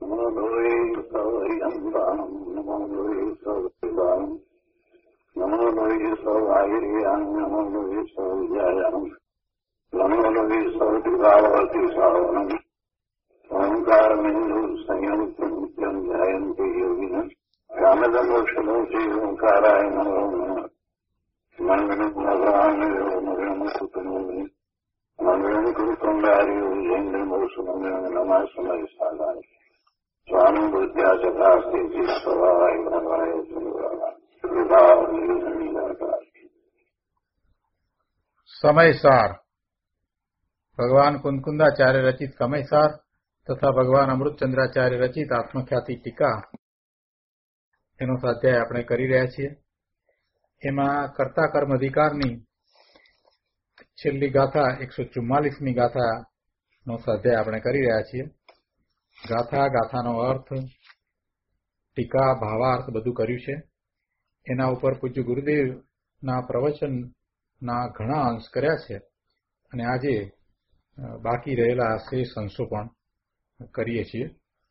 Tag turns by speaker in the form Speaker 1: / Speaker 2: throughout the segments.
Speaker 1: નમો લોહી સૌરિયંદાનમ નમો લોહી સૌરિદાનમ નમો લોહી સૌઆયર્યામ નમો લોહી સૌજયામ નમો લોહી સૌદિવાવતી સાવનમ ઓંકારમેન્દુ સંયંતમ નિત્યમ ધ્યાયંતિ યોગિન રામદમોક્ષમોચી ઓંકારાય નમો નમઃ મંગળમ ભગવાન મંગળમ સુતનોમિ મંગળમ કૃતંગાર્યો જૈન્દ્રમોષમંગળમ નમઃ સમય સાધાય સ્વામી બુદ્ધ્યા ચકાસ્તિ સ્વભાવાય ભગવાય ચંદ્રવાય
Speaker 2: સમયસાર ભગવાન કુંકુંદાચાર્ય રચિત સમયસાર તથા ભગવાન અમૃતચંદ્રાચાર્ય રચિત આત્મખ્યાતિ ટીકા એનો સ્વાધ્યાય આપણે કરી રહ્યા છીએ. એમાં કર્તા કર્મ અધિકારની છેલ્લી ગાથા 144મી ગાથાનો સ્વાધ્યાય આપણે કરી રહ્યા છીએ. ગાથાનો અર્થ, ટીકા, ભાવાર્થ બધું કર્યું છે. એના ઉપર પૂજ્ય ગુરુદેવના પ્રવચનના ઘણા અંશ કર્યા છે અને આજે બાકી રહેલા શેષ અંશો પણ કરીએ છીએ.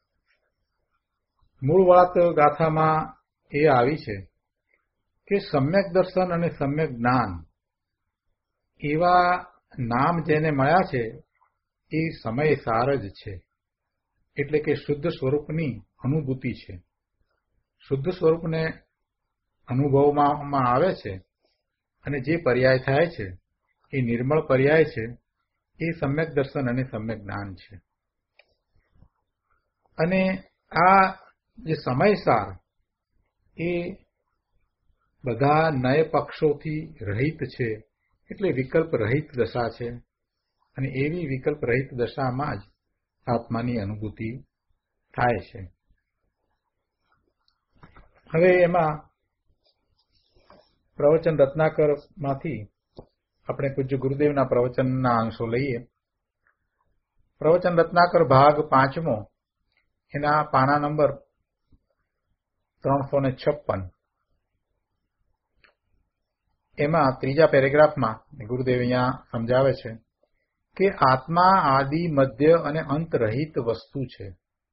Speaker 2: મૂળ વાત ગાથામાં એ આવી છે કે સમ્યક દર્શન અને સમ્યક જ્ઞાન એવા નામ જેને મળ્યા છે એ સમયસાર જ છે. એટલે કે શુદ્ધ સ્વરૂપની અનુભૂતિ છે. શુદ્ધ સ્વરૂપને અનુભવમાં આવે છે અને જે પર્યાય થાય છે એ નિર્મળ પર્યાય છે. એ સમ્યક દર્શન અને સમ્યક જ્ઞાન છે. અને આ જે સમયસાર એ બધા નય પક્ષોથી રહિત છે. એટલે વિકલ્પ રહિત દશા છે અને એવી વિકલ્પ રહિત દશામાં જ આત્માની અનુભૂતિ થાય છે. હવે એમાં પ્રવચન રત્નાકરમાંથી આપણે પૂજ્ય ગુરુદેવના પ્રવચનના અંશો લઈએ. પ્રવચન રત્નાકર ભાગ 5મો, એના પાના નંબર 356. એમાં ત્રીજા પેરેગ્રાફમાં ગુરુદેવ અહીંયા સમજાવે છે કે આત્મા આદિ, મધ્ય અને અંત રહિત વસ્તુ છે.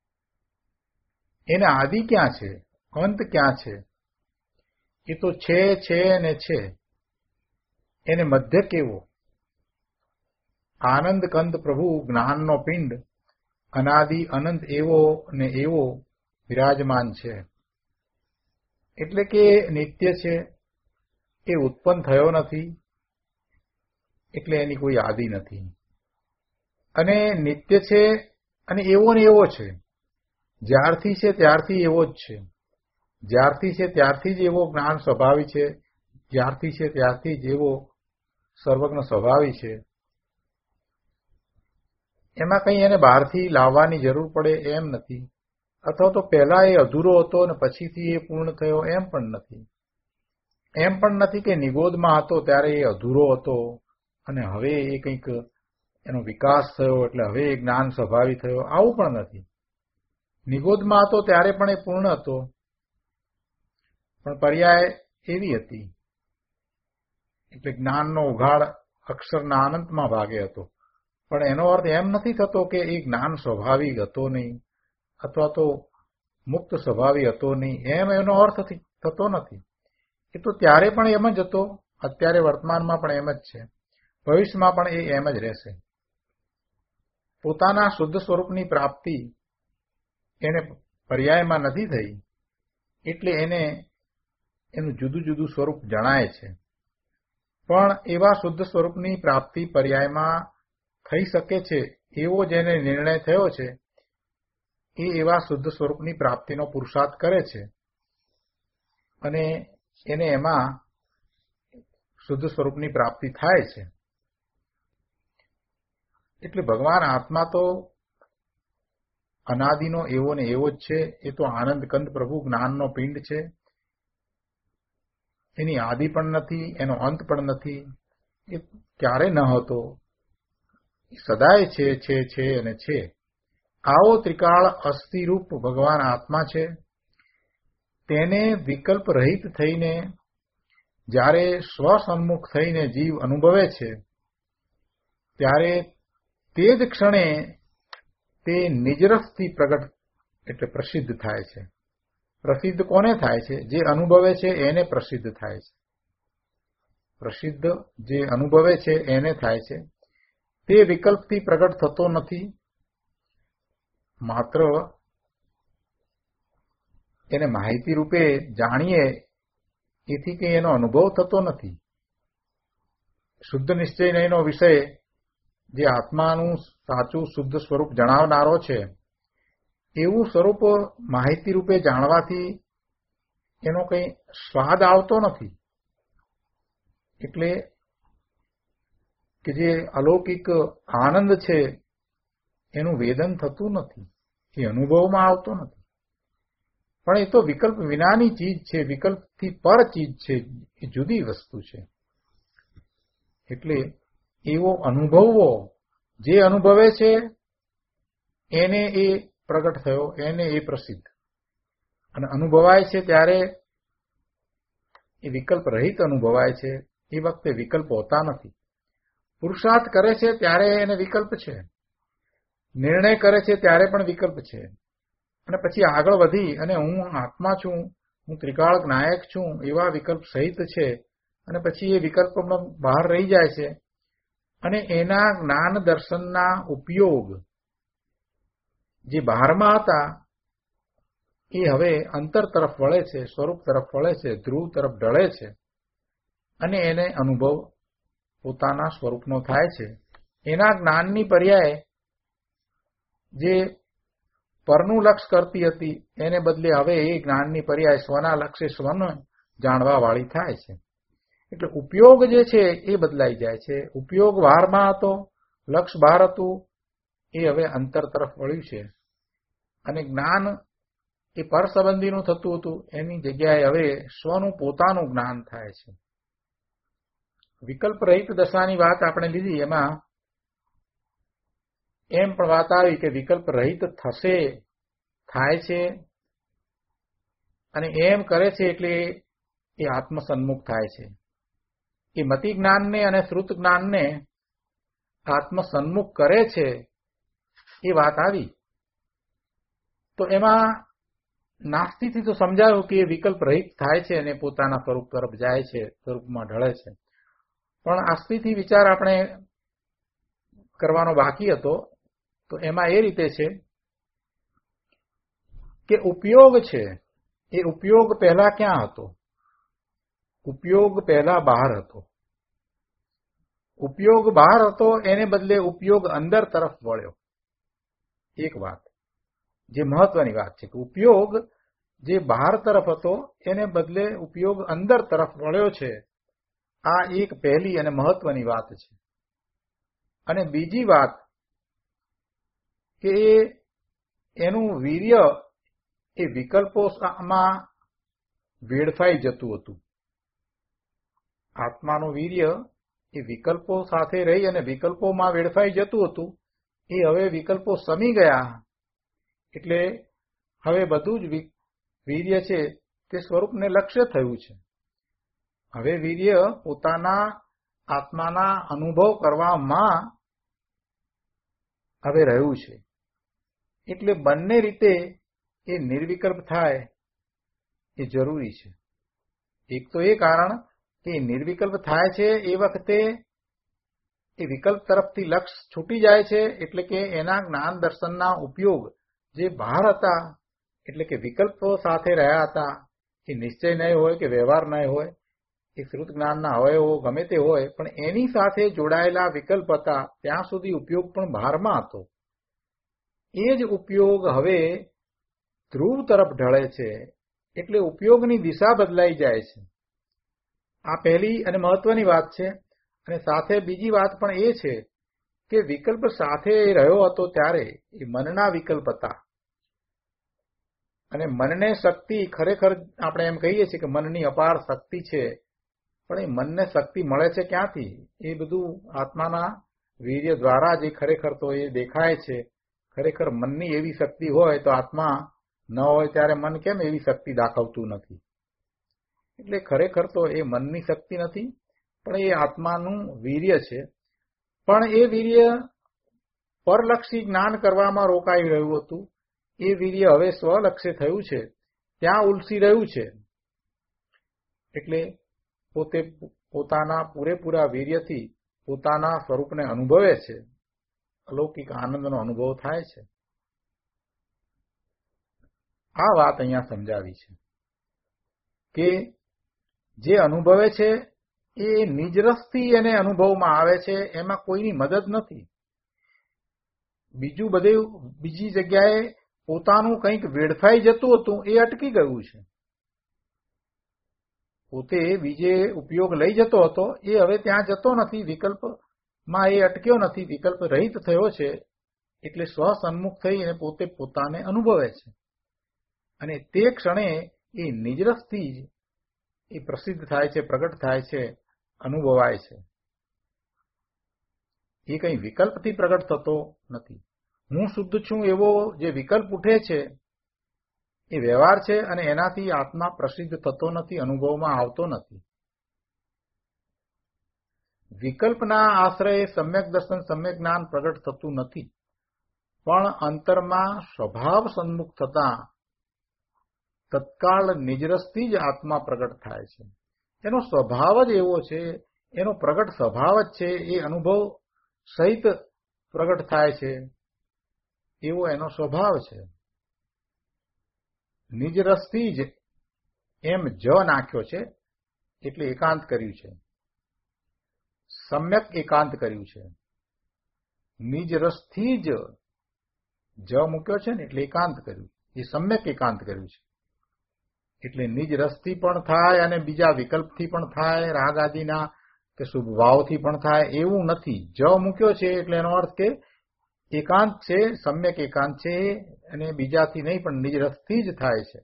Speaker 2: એને આદિ ક્યાં છે, અંત ક્યાં છે? એ તો છે ને છે. એને મધ્ય કેવો? આનંદ કંદ પ્રભુ જ્ઞાનનો પિંડ અનાદિ અનંત એવો ને એવો વિરાજમાન છે. એટલે કે નિત્ય છે, એ ઉત્પન્ન થયો નથી, એટલે એની કોઈ આદિ નથી. અને નિત્ય છે અને એવો ને એવો છે. જ્યારથી છે ત્યારથી એવો જ છે. જ્યારથી છે ત્યારથી જ એવો જ્ઞાન સ્વભાવી છે. જ્યારથી છે ત્યારથી જ એવો સર્વજ્ઞ સ્વભાવી છે. એમાં કંઈ એને બહારથી લાવવાની જરૂર પડે એમ નથી. અથવા તો પહેલા એ અધૂરો હતો અને પછીથી એ પૂર્ણ થયો એમ પણ નથી. એમ પણ નથી કે નિગોદમાં હતો ત્યારે એ અધૂરો હતો અને હવે એ કંઈક એનો વિકાસ થયો એટલે હવે એ જ્ઞાન સ્વભાવી થયો, આવું પણ નથી. નિગોદમાં હતો ત્યારે પણ એ પૂર્ણ હતો, પણ પર્યાય એવી હતી. એટલે જ્ઞાનનો ઉઘાડ અક્ષરના અનંતમાં ભાગે હતો. પણ એનો અર્થ એમ નથી થતો કે એ જ્ઞાન સ્વભાવી હતો નહીં અથવા તો મુક્ત સ્વભાવી હતો નહીં, એમ એનો અર્થ થતો નથી. એ તો ત્યારે પણ એમ જ હતો, અત્યારે વર્તમાનમાં પણ એમ જ છે, ભવિષ્યમાં પણ એ એમ જ રહેશે. પોતાના શુદ્ધ સ્વરૂપની પ્રાપ્તિ એને પર્યાયમાં નથી થઈ, એટલે એને એનું જુદું જુદું સ્વરૂપ જણાય છે. પણ એવા શુદ્ધ સ્વરૂપની પ્રાપ્તિ પર્યાયમાં થઈ શકે છે એવો જેને નિર્ણય થયો છે એ એવા શુદ્ધ સ્વરૂપની પ્રાપ્તિનો પુરુષાર્થ કરે છે અને એને એમાં શુદ્ધ સ્વરૂપની પ્રાપ્તિ થાય છે. એટલે ભગવાન આત્મા તો અનાદિનો એવો ને એવો જ છે. એ તો આનંદ કંદ પ્રભુ જ્ઞાનનો પિંડ છે. એની આદિ પણ નથી, એનો અંત પણ નથી. એ ક્યારે ન હતો, સદાય છે અને છે. આવો ત્રિકાળ અસ્થિરૂપ ભગવાન આત્મા છે. તેને વિકલ્પ રહિત થઈને જ્યારે સ્વસન્મુખ થઈને જીવ અનુભવે છે ત્યારે તે જ ક્ષણે તે નિજરસથી પ્રગટ એટલે પ્રસિદ્ધ થાય છે. પ્રસિદ્ધ કોને થાય છે? જે અનુભવે છે એને પ્રસિદ્ધ થાય છે. પ્રસિદ્ધ જે અનુભવે છે એને થાય છે. તે વિકલ્પથી પ્રગટ થતો નથી, માત્ર એને માહિતી રૂપે જાણીએ એથી કે એનો અનુભવ થતો નથી. શુદ્ધ નિશ્ચયનો વિષય જે આત્માનું સાચું શુદ્ધ સ્વરૂપ જણાવનારો છે, એવું સ્વરૂપ માહિતી રૂપે જાણવાથી એનો કંઈ સ્વાદ આવતો નથી. એટલે કે જે અલૌકિક આનંદ છે એનું વેદન થતું નથી, એ અનુભવમાં આવતો નથી. પણ એ તો વિકલ્પ વિનાની ચીજ છે, વિકલ્પથી પર ચીજ છે, એ જુદી વસ્તુ છે. એટલે એવો અનુભવવો, જે અનુભવે છે એને એ પ્રગટ થયો, એને એ પ્રસિદ્ધ. અને અનુભવાય છે ત્યારે એ વિકલ્પ રહિત અનુભવાય છે. એ વખતે વિકલ્પ હોતા નથી. પુરુષાર્થ કરે છે ત્યારે એને વિકલ્પ છે, નિર્ણય કરે છે ત્યારે પણ વિકલ્પ છે. અને પછી આગળ વધી અને હું આત્મા છું, હું ત્રિકાળ નાયક છું, એવા વિકલ્પ સહિત છે. અને પછી એ વિકલ્પમાં બહાર રહી જાય છે અને એના જ્ઞાન દર્શનના ઉપયોગ જે બહારમાં હતા એ હવે અંતર તરફ વળે છે, સ્વરૂપ તરફ વળે છે, ધ્રુવ તરફ ઢળે છે અને એને અનુભવ પોતાના સ્વરૂપનો થાય છે. એના જ્ઞાનની પર્યાય જે પરનું લક્ષ કરતી હતી એને બદલે હવે એ જ્ઞાનની પર્યાય સ્વના લક્ષે સ્વને જાણવા વાળી થાય છે. એટલે ઉપયોગ જે છે એ બદલાઈ જાય છે. ઉપયોગ બહારમાં હતો, લક્ષ બહાર હતું, એ હવે અંતર તરફ વળ્યું છે. અને જ્ઞાન એ પર સંબંધીનું થતું હતું, એની જગ્યાએ હવે સ્વનું પોતાનું જ્ઞાન થાય છે. વિકલ્પ રહિત દશાની વાત આપણે લીધી, એમાં એમ પણ વાત આવી કે વિકલ્પ રહિત થશે, થાય છે અને એમ કરે છે એટલે એ આત્મસન્મુખ થાય છે. એ મતિ જ્ઞાનને અને શ્રુત જ્ઞાનને આત્મસન્મુખ કરે છે, એ વાત આવી. તો એમાં નાસ્તિથી તો સમજાયું કે એ વિકલ્પ રહિત થાય છે અને પોતાના સ્વરૂપ તરફ જાય છે, સ્વરૂપમાં ઢળે છે. પણ આસ્તિથી વિચાર આપણે કરવાનો બાકી હતો. તો એમાં એ રીતે છે કે ઉપયોગ છે, એ ઉપયોગ પહેલા ક્યાં હતો? ઉપયોગ પહેલા બહાર હતો. ઉપયોગ બહાર હતો, એને બદલે ઉપયોગ અંદર તરફ વળ્યો. એક વાત જે મહત્વની વાત છે કે ઉપયોગ જે બહાર તરફ હતો એને બદલે ઉપયોગ અંદર તરફ વળ્યો છે. આ એક પહેલી અને મહત્વની વાત છે. અને બીજી વાત કે એનું વીર્ય એ વિકલ્પોમાં વેડફાઈ જતું હતું. આત્માનું વીર્ય એ વિકલ્પો સાથે રહી અને વિકલ્પોમાં વેડફાઈ જતું હતું. એ હવે વિકલ્પો સમી ગયા એટલે હવે બધું જ વીર્ય છે તે સ્વરૂપને લક્ષ્ય થયું છે. હવે વીર્ય પોતાના આત્માના અનુભવ કરવામાં હવે રહ્યું છે. એટલે બંને રીતે એ નિર્વિકલ્પ થાય એ જરૂરી છે. એક તો એ કારણ કે નિર્વિકલ્પ થાય છે એ વખતે એ વિકલ્પ તરફથી લક્ષ છૂટી જાય છે. એટલે કે એના જ્ઞાન દર્શનના ઉપયોગ જે બહાર હતા, એટલે કે વિકલ્પો સાથે રહ્યા હતા, એ નિશ્ચય નહીં હોય કે વ્યવહાર નહીં હોય, એ શ્રુત જ્ઞાનના અવયવો ગમે તે હોય, પણ એની સાથે જોડાયેલા વિકલ્પ હતા, ત્યાં સુધી ઉપયોગ પણ બહારમાં હતો. એ જ ઉપયોગ હવે ધ્રુવ તરફ ઢળે છે. એટલે ઉપયોગની દિશા બદલાઈ જાય છે. આ પહેલી અને મહત્વની વાત છે. અને સાથે બીજી વાત પણ એ છે કે વિકલ્પ સાથે રહ્યો હતો ત્યારે એ મનના વિકલ્પ હતા. અને મનને શક્તિ ખરેખર આપણે એમ કહીએ છીએ કે મનની અપાર શક્તિ છે, પણ એ મનને શક્તિ મળે છે ક્યાંથી? એ બધું આત્માના વીર્ય દ્વારા જે ખરેખર તો એ દેખાય છે. ખરેખર મનની એવી શક્તિ હોય તો આત્મા ન હોય ત્યારે મન કેમ એવી શક્તિ દાખવતું નથી? એટલે ખરેખર તો એ મનની શક્તિ નથી, પણ એ આત્માનું વીર્ય છે. પણ એ વીર્ય પરલક્ષી જ્ઞાન કરવામાં રોકાઈ રહ્યું હતું. એ વીર્ય હવે સ્વલક્ષ્ય થયું છે, ત્યાં ઉલસી રહ્યું છે. એટલે પોતે પોતાના પૂરેપૂરા વીર્યથી પોતાના સ્વરૂપને અનુભવે છે, અલૌકિક આનંદનો અનુભવ થાય છે. આ વાત અહીંયા સમજાવી છે કે જે અનુભવે છે એ નિજરસથી એને અનુભવમાં આવે છે, એમાં કોઈની મદદ નથી. બીજી જગ્યાએ પોતાનું કંઈક વેડફાઈ જતું હતું એ અટકી ગયું છે. પોતે બીજે ઉપયોગ લઈ જતો હતો એ હવે ત્યાં જતો નથી, વિકલ્પમાં એ અટક્યો નથી, વિકલ્પ રહિત થયો છે. એટલે સ્વસન્મુખ થઈ અને પોતે પોતાને અનુભવે છે. અને તે ક્ષણે એ નિજરસથી જ એ પ્રસિદ્ધ થાય છે, પ્રગટ થાય છે, અનુભવાય છે. એ કંઈ વિકલ્પથી પ્રગટ થતો નથી. હું શુદ્ધ છું એવો જે વિકલ્પ ઉઠે છે એ વ્યવહાર છે, અને એનાથી આત્મા પ્રસિદ્ધ થતો નથી, અનુભવમાં આવતો નથી. વિકલ્પના આશ્રયે સમ્યક દર્શન, સમ્યક જ્ઞાન પ્રગટ થતું નથી. પણ અંતરમાં સ્વભાવ સન્મુખ થતા તત્કાળ નિજરસથી જ આત્મા પ્રગટ થાય છે. એનો સ્વભાવ જ એવો છે, એનો પ્રગટ સ્વભાવ જ છે, એ અનુભવ સહિત પ્રગટ થાય છે, એવો એનો સ્વભાવ છે. નિજરસથી જ એમ જ નાખ્યો છે, એટલે એકાંત કર્યું છે, સમ્યક એકાંત કર્યું છે. નિજરસથી જ મૂક્યો છે ને એટલે એકાંત કર્યું, એ સમ્યક એકાંત કર્યું છે. એટલે નિજ રસથી પણ થાય અને બીજા વિકલ્પથી પણ થાય, રાગ આદિના કે શુભ ભાવથી પણ થાય એવું નથી. મૂક્યો છે એટલે એનો અર્થ કે એકાંત છે, સમ્યક એકાંત છે, અને બીજાથી નહીં પણ નિજ રસથી જ થાય છે.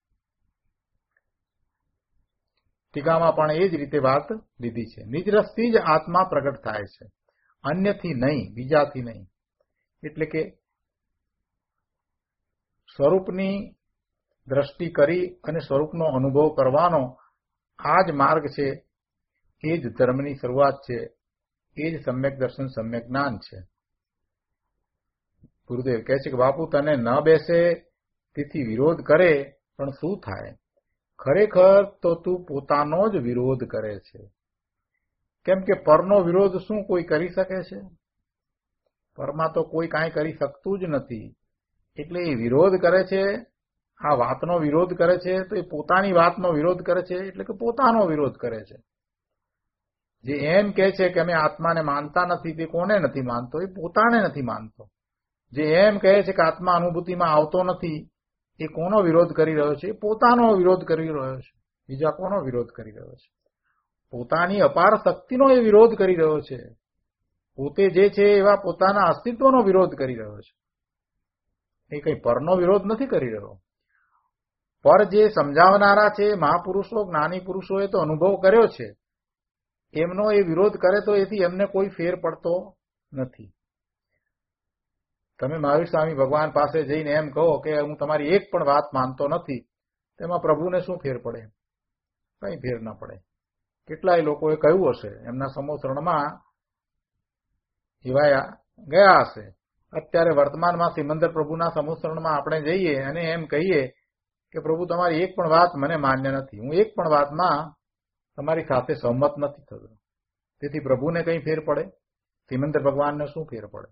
Speaker 2: ટીકામાં પણ એ જ રીતે વાત લીધી છે. નિજ રસથી જ આત્મા પ્રગટ થાય છે, અન્યથી નહીં, બીજાથી નહીં. એટલે કે સ્વરૂપની દ્રષ્ટિ કરી અને સ્વરૂપનો અનુભવ કરવાનો આ જ માર્ગ છે, એ જ ધર્મની શરૂઆત છે, એ જ સમ્યક દર્શન, સમ્યક જ્ઞાન છે. ગુરુદેવ કહે છે કે બાપુ તને ન બેસે તેથી વિરોધ કરે, પણ શું થાય? ખરેખર તો તું પોતાનો જ વિરોધ કરે છે. કેમ કે પરનો વિરોધ શું કોઈ કરી શકે છે? પરમાં તો કોઈ કાંઈ કરી શકતું જ નથી. એટલે એ વિરોધ કરે છે, આ વાતનો વિરોધ કરે છે, તો એ પોતાની વાતનો વિરોધ કરે છે, એટલે કે પોતાનો વિરોધ કરે છે. જે એમ કહે છે કે અમે આત્માને માનતા નથી, તે કોને નથી માનતો? એ પોતાને નથી માનતો. જે એમ કહે છે કે આત્મા અનુભૂતિમાં આવતો નથી, એ કોનો વિરોધ કરી રહ્યો છે? પોતાનો વિરોધ કરી રહ્યો છે. બીજા કોનો વિરોધ કરી રહ્યો છે? પોતાની અપાર શક્તિનો એ વિરોધ કરી રહ્યો છે. પોતે જે છે એવા પોતાના અસ્તિત્વનો વિરોધ કરી રહ્યો છે. એ કંઈ પરનો વિરોધ નથી કરી રહ્યો. પર જે સમજાવનારા છે, મહાપુરુષો, જ્ઞાની પુરુષોએ તો અનુભવ કર્યો છે, એમનો એ વિરોધ કરે તો એથી એમને કોઈ ફેર પડતો નથી. તમે મહાવીર સ્વામી ભગવાન પાસે જઈને એમ કહો કે હું તમારી એક પણ વાત માનતો નથી, તેમાં પ્રભુને શું ફેર પડે? કંઈ ફેર ના પડે. કેટલાય લોકોએ કહ્યું હશે, એમના સમોસરણમાં એવા ગયા હશે. અત્યારે વર્તમાનમાં સિમંદર પ્રભુના સમોસરણમાં આપણે જઈએ અને એમ કહીએ કે પ્રભુ તમારી એક પણ વાત મને માન્ય નથી, હું એક પણ વાતમાં તમારી સાથે સહમત નથી થતો. તેથી પ્રભુને કંઈ ફેર પડે? સિમંદર ભગવાનને શું ફેર પડે?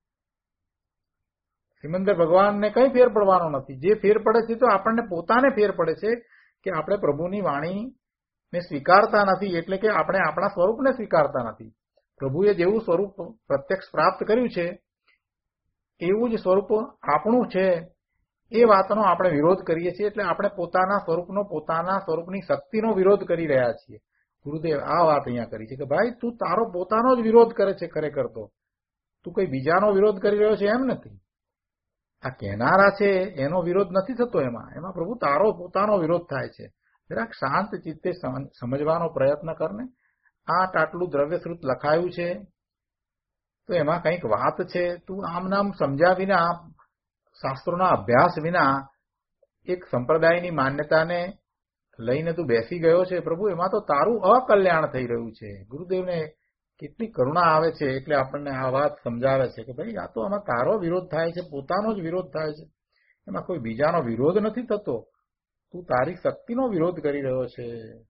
Speaker 2: સિમંદર ભગવાનને કંઈ ફેર પડવાનો નથી. જે ફેર પડે છે તો આપણને પોતાને ફેર પડે છે કે આપણે પ્રભુની વાણીને સ્વીકારતા નથી, એટલે કે આપણે આપણા સ્વરૂપને સ્વીકારતા નથી. પ્રભુએ જેવું સ્વરૂપ પ્રત્યક્ષ પ્રાપ્ત કર્યું છે એવું જ સ્વરૂપ આપણું છે, એ વાતનો આપણે વિરોધ કરીએ છીએ. એટલે આપણે પોતાના સ્વરૂપનો, પોતાના સ્વરૂપની શક્તિનો વિરોધ કરી રહ્યા છીએ. ગુરુદેવ આ વાત અહીંયા કરી છે કે ભાઈ તું તારો પોતાનો જ વિરોધ કરે છે. ખરેખર તો તું કોઈ બીજાનો વિરોધ કરી રહ્યો છે એમ નથી. આ કહેનારા છે એનો વિરોધ નથી થતો, એમાં પ્રભુ તારો પોતાનો વિરોધ થાય છે. જરાક શાંત ચિત્તે સમજવાનો પ્રયત્ન કરને. આટલું દ્રવ્યશ્રુત લખાયું છે તો એમાં કંઈક વાત છે. તું આમ નામ સમજ્યા વિના, શાસ્ત્રોના અભ્યાસ વિના એક સંપ્રદાયની માન્યતાને લઈને તું બેસી ગયો છે. પ્રભુ એમાં તો તારું અકલ્યાણ થઈ રહ્યું છે. ગુરુદેવને કેટલી કરુણા આવે છે, એટલે આપણને આ વાત સમજાવે છે કે ભાઈ આ તો આમાં તારો વિરોધ થાય છે, પોતાનો જ વિરોધ થાય છે. એમાં કોઈ બીજાનો વિરોધ નથી થતો. તું તારી શક્તિનો વિરોધ કરી રહ્યો છે.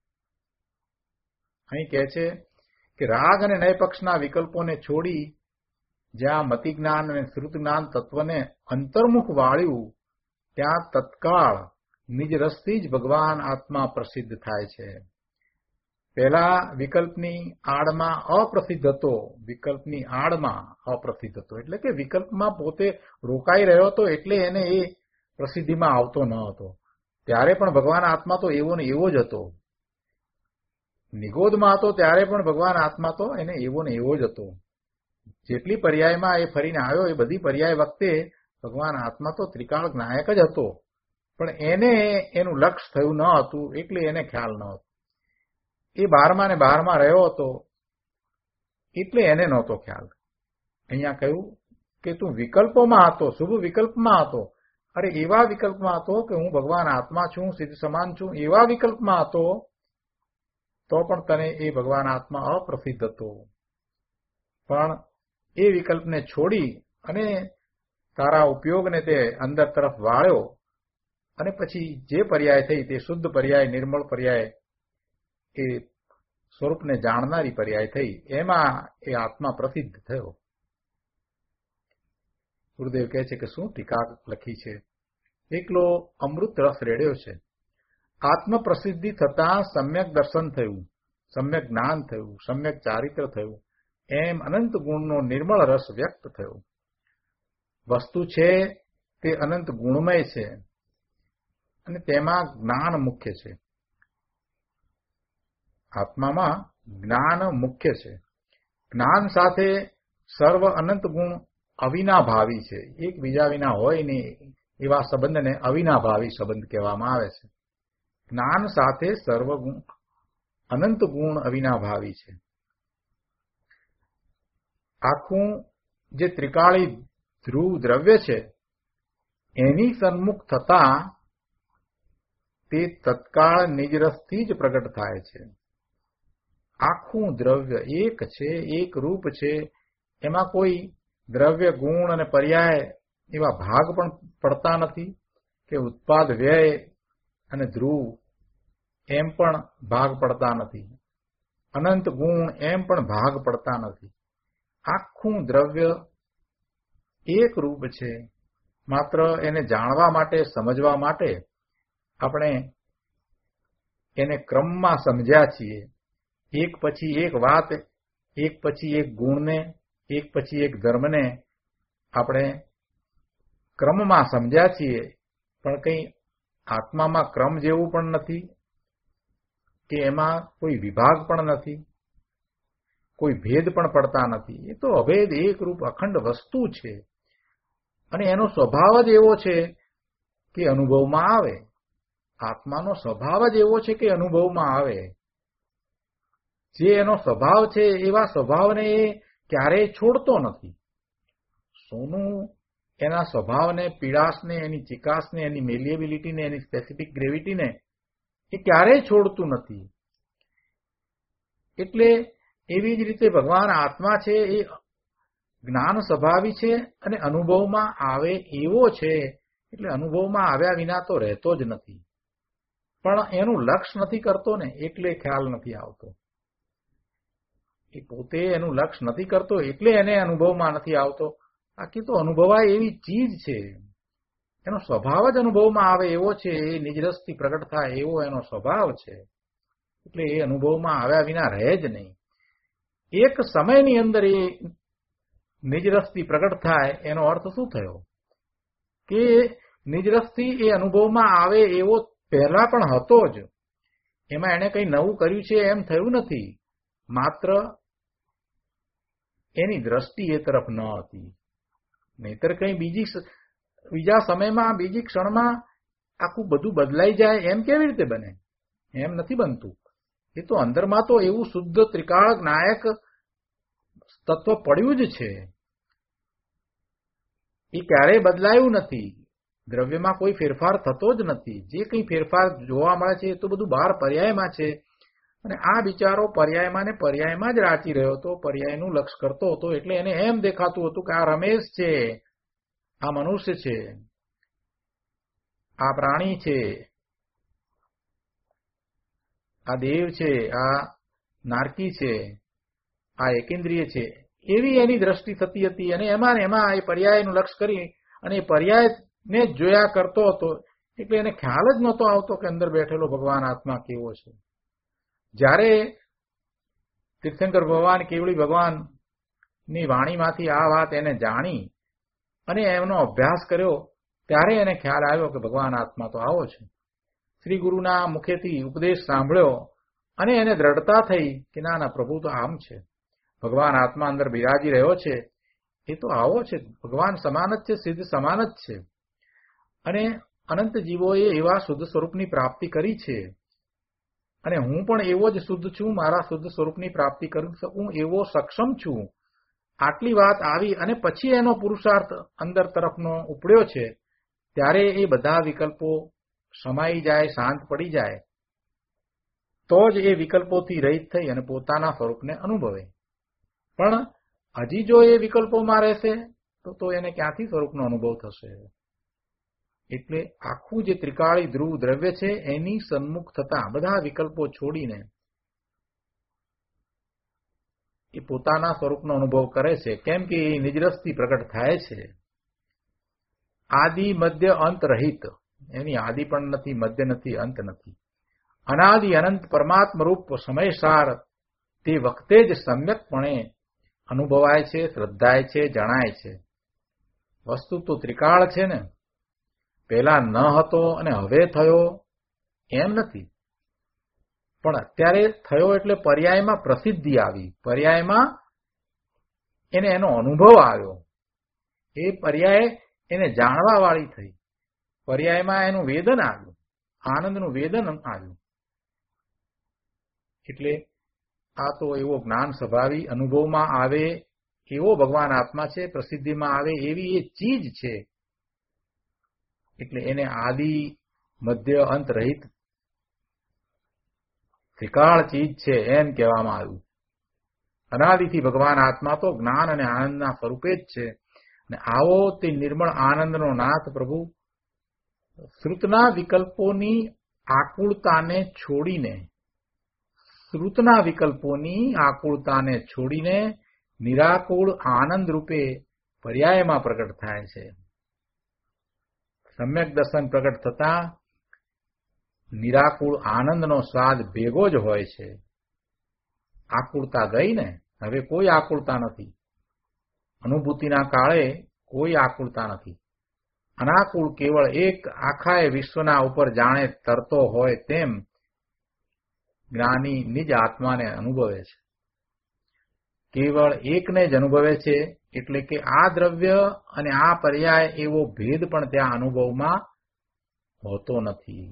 Speaker 2: અહીં કહે છે કે રાગ અને નય પક્ષના વિકલ્પોને છોડી જ્યાં મતિ જ્ઞાન અને શ્રુત જ્ઞાન તત્વને અંતર્મુખ વાળ્યું ત્યાં તત્કાળ નિજ રસથી જ ભગવાન આત્મા પ્રસિદ્ધ થાય છે. પહેલા વિકલ્પની આડમાં અપ્રસિદ્ધ હતો. વિકલ્પની આડમાં અપ્રસિદ્ધ હતો એટલે કે વિકલ્પમાં પોતે રોકાઈ રહ્યો હતો, એટલે એને એ પ્રસિદ્ધિમાં આવતો ન હતો. ત્યારે પણ ભગવાન આત્મા તો એવો ને એવો જ હતો. નિગોદમાં હતો ત્યારે પણ ભગવાન આત્મા તો એને એવો ને એવો જ હતો. જેટલી પર્યાયમાં એ ફરીને આવ્યો એ બધી પર્યાય વખતે ભગવાન આત્મા તો ત્રિકાળ નાયક જ હતો, પણ એને એનું લક્ષ્ય થયું ન હતું, એટલે એને ખ્યાલ ન હતો. એ 12માં ને 12માં રહ્યો હતો એટલે એને નહોતો ખ્યાલ. અહીંયા કહ્યું કે તું વિકલ્પોમાં હતો, શુભ વિકલ્પમાં હતો. અરે એવા વિકલ્પમાં હતો કે હું ભગવાન આત્મા છું, સિદ્ધ સમાન છું, એવા વિકલ્પમાં હતો તો પણ તને એ ભગવાન આત્મા અપ્રસિદ્ધ હતો. પણ એ વિકલ્પને છોડી અને તારા ઉપયોગને તે અંદર તરફ વાળ્યો અને પછી જે પર્યાય થઈ તે શુદ્ધ પર્યાય, નિર્મળ પર્યાય, એ સ્વરૂપને જાણનારી પર્યાય થઈ. એમાં એ આત્મા પ્રસિદ્ધ થયો. ગુરુદેવ કહે છે કે શું ટીકા લખી છે. એકલો અમૃત રસ રેડ્યો છે. આત્મ પ્રસિદ્ધિ થતાં સમ્યક દર્શન થયું, સમ્યક જ્ઞાન થયું, સમ્યક ચારિત્ર થયું. એમ અનંત ગુણનો નિર્મળ રસ વ્યક્ત થયો. વસ્તુ છે તે અનંત ગુણમય છે અને તેમાં જ્ઞાન મુખ્ય છે. આત્મામાં જ્ઞાન મુખ્ય છે. જ્ઞાન સાથે સર્વ અનંત ગુણ અવિનાભાવી છે. એકબીજા વિના હોય નહીં એવા સંબંધને અવિનાભાવી સંબંધ કહેવામાં આવે છે. જ્ઞાન સાથે સર્વ ગુણ અનંત ગુણ અવિનાભાવી છે. આખું જે ત્રિકાળી ધ્રુવ દ્રવ્ય છે એની સન્મુખ થતા તે તત્કાળ નિજરસથી જ પ્રગટ થાય છે. આખું દ્રવ્ય એક છે, એક રૂપ છે. એમાં કોઈ દ્રવ્ય, ગુણ અને પર્યાય એવા ભાગ પણ પડતા નથી કે ઉત્પાદ, વ્યય અને ધ્રુવ એમ પણ ભાગ પડતા નથી. અનંત ગુણ એમ પણ ભાગ પડતા નથી. આખું દ્રવ્ય એક રૂપ છે. માત્ર એને જાણવા માટે, સમજવા માટે આપણે એને ક્રમમાં સમજ્યા છીએ. એક પછી એક વાત, એક પછી એક ગુણને, એક પછી એક ધર્મને આપણે ક્રમમાં સમજ્યા છીએ, પણ કંઈ આત્મામાં ક્રમ જેવું પણ નથી કે એમાં કોઈ વિભાગ પણ નથી, કોઈ ભેદ પણ પડતા નથી. એ તો અભેદ એકરૂપ અખંડ વસ્તુ છે અને એનો સ્વભાવ જ એવો છે કે અનુભવમાં આવે. આત્માનો સ્વભાવ જ એવો છે કે અનુભવમાં આવે. જે એનો સ્વભાવ છે એવા સ્વભાવને એ ક્યારેય છોડતો નથી. સોનું એના સ્વભાવને, પીળાશને, એની ચિકાસને, એની મેલિએબિલિટીને, એની સ્પેસિફિક ગ્રેવિટીને એ ક્યારેય છોડતું નથી. એટલે એવી જ રીતે ભગવાન આત્મા છે એ જ્ઞાન સ્વભાવી છે અને અનુભવમાં આવે એવો છે. એટલે અનુભવમાં આવ્યા વિના તો રહેતો જ નથી, પણ એનું લક્ષ્ય નથી કરતો ને એટલે ખ્યાલ નથી આવતો. એ પોતે એનું લક્ષ્ય નથી કરતો એટલે એને અનુભવમાં નથી આવતો. બાકી તો અનુભવાય એવી ચીજ છે. એનો સ્વભાવ જ અનુભવમાં આવે એવો છે. એ નિજરસથી પ્રગટ થાય એવો એનો સ્વભાવ છે. એટલે એ અનુભવમાં આવ્યા વિના રહે જ નહીં. એક સમયની અંદર એ નિજરસથી પ્રગટ થાય એનો અર્થ શું થયો કે નિજરસથી એ અનુભવમાં આવે એવો પહેલા પણ હતો જ. એમાં એણે કંઈ નવું કર્યું છે એમ થયું નથી. માત્ર એની દ્રષ્ટિ એ તરફ ન હતી. નહીતર કંઈ બીજા સમયમાં, બીજી ક્ષણમાં આખું બધું બદલાઈ જાય એમ કેવી રીતે બને? એમ નથી બનતું. એ તો અંદરમાં તો એવું શુદ્ધ ત્રિકાળ નાયક તત્વ પડ્યું જ છે. એ ક્યારેય બદલાયું નથી. દ્રવ્યમાં કોઈ ફેરફાર થતો જ નથી. જે કંઈ ફેરફાર જોવા મળે છે એ તો બધું 12 પર્યાયમાં છે. અને આ બિચારો પર્યાયમાં ને પર્યાયમાં જ રાચી રહ્યો હતો, પર્યાયનું લક્ષ્ય કરતો હતો. એટલે એને એમ દેખાતું હતું કે આ રમેશ છે, આ મનુષ્ય છે. આ પ્રાણી છે, આ દેવ છે, આ નારકી છે, આ એકેન્દ્રિય છે, એવી એની દ્રષ્ટિ થતી હતી. અને એમાં એ પર્યાયનું લક્ષ્ય કરી અને એ પર્યાયને જ જોયા કરતો હતો. એટલે એને ખ્યાલ જ નહોતો આવતો કે અંદર બેઠેલો ભગવાન આત્મા કેવો છે. જ્યારે તીર્થંકર ભગવાન કેવળી ભગવાનની વાણીમાંથી આ વાત એને જાણી અને એમનો અભ્યાસ કર્યો, ત્યારે એને ખ્યાલ આવ્યો કે ભગવાન આત્મા તો આવો છે. શ્રી ગુરુના મુખેથી ઉપદેશ સાંભળ્યો અને એને દ્રઢતા થઈ કે ના પ્રભુ તો આમ છે, ભગવાન આત્મા અંદર બિરાજી રહ્યો છે, એ તો આવો છે, ભગવાન સમાન જ છે, સિદ્ધ સમાન જ છે. અને અનંત જીવોએ એવા શુદ્ધ સ્વરૂપની પ્રાપ્તિ કરી છે અને હું પણ એવો જ શુદ્ધ છું, મારા શુદ્ધ સ્વરૂપની પ્રાપ્તિ કરી શકું એવો સક્ષમ છું. આટલી વાત આવી અને પછી એનો પુરુષાર્થ અંદર તરફનો ઉપડ્યો છે. ત્યારે એ બધા વિકલ્પો સમાઈ જાય, શાંત પડી જાય, તો જ એ વિકલ્પોથી રહિત થઈ અને પોતાના સ્વરૂપને અનુભવે. પણ હજી જો એ વિકલ્પોમાં રહેશે તો એને ક્યાંથી સ્વરૂપનો અનુભવ થશે? એટલે આખું જે ત્રિકાળી ધ્રુવ દ્રવ્ય છે એની સન્મુખ થતા બધા વિકલ્પો છોડીને એ પોતાના સ્વરૂપનો અનુભવ કરે છે. કેમ કે એ નિજરસથી પ્રગટ થાય છે. આદિ મધ્ય અંત રહિત, એની આદિ પણ નથી, મધ્ય નથી, અંત નથી. અનાદિ અનંત પરમાત્મા રૂપ સમયસાર તે વખતે જ સમ્યકપણે અનુભવાય છે, શ્રદ્ધાય છે, જણાય છે. વસ્તુ તો ત્રિકાળ છે ને, પહેલા ન હતો અને હવે થયો એમ નથી. પણ અત્યારે થયો એટલે પર્યાયમાં પ્રસિદ્ધિ આવી, પર્યાયમાં એને એનો અનુભવ આવ્યો, એ પર્યાય એને જાણવા વાળી થઈ, પર્યાયમાં એનું વેદન આવ્યું, આનંદનું વેદન આવ્યું. એટલે આ તો એવો જ્ઞાન સ્વભાવી અનુભવમાં આવે એવો ભગવાન આત્મા છે, પ્રસિદ્ધિમાં આવે એવી એ ચીજ છે. એટલે એને આદિ મધ્ય અંત રહિત ત્રિકાળ ચીજ છે એમ કહેવામાં આવ્યું. અનાદિથી ભગવાન આત્મા તો જ્ઞાન અને આનંદના સ્વરૂપે જ છે. અને આવો તે નિર્મળ આનંદનો નાથ પ્રભુ શ્રુતના વિકલ્પોની આકુળતાને છોડીને નિરાકુળ આનંદ રૂપે પર્યાયમાં પ્રગટ થાય છે. સમ્યક દર્શન પ્રગટ થતા નિરાકુળ આનંદનો સ્વાદ ભેગો જ હોય છે. આકુળતા ગઈ ને, હવે કોઈ આકુળતા નથી. અનુભૂતિના કાળે કોઈ આકુળતા નથી. અનાકુળ કેવળ એક આખાએ વિશ્વના ઉપર જાણે તરતો હોય તેમ જ્ઞાની નિજ આત્માને અનુભવે છે. કેવળ એકને જ અનુભવે છે. એટલે કે આ દ્રવ્ય અને આ પર્યાય એવો ભેદ પણ ત્યાં અનુભવમાં હોતો નથી.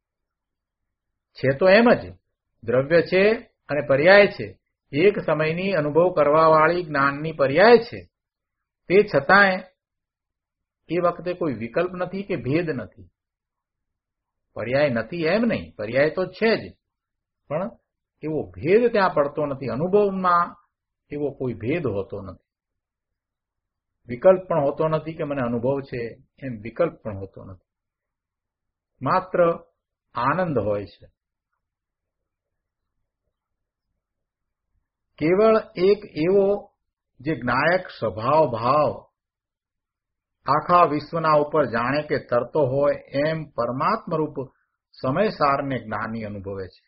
Speaker 2: છે તો એમ જ, દ્રવ્ય છે અને પર્યાય છે, એક સમયની અનુભવ કરવાવાળી જ્ઞાનની પર્યાય છે. તે છતાંય એ વખતે કોઈ વિકલ્પ નથી કે ભેદ નથી. પર્યાય નથી એમ નહીં, પર્યાય તો છે જ, પણ એવો ભેદ ત્યાં પડતો નથી. અનુભવમાં એવો કોઈ ભેદ હોતો નથી. વિકલ્પ પણ હોતો નથી કે મને અનુભવ છે એમ વિકલ્પ પણ હોતો નથી. માત્ર આનંદ હોય છે. કેવળ એક એવો જે જ્ઞાયક સ્વભાવ ભાવ આખા વિશ્વના ઉપર જાણે કે તરતો હોય એમ પરમાત્મા રૂપ સમયસારને જ્ઞાની અનુભવે છે.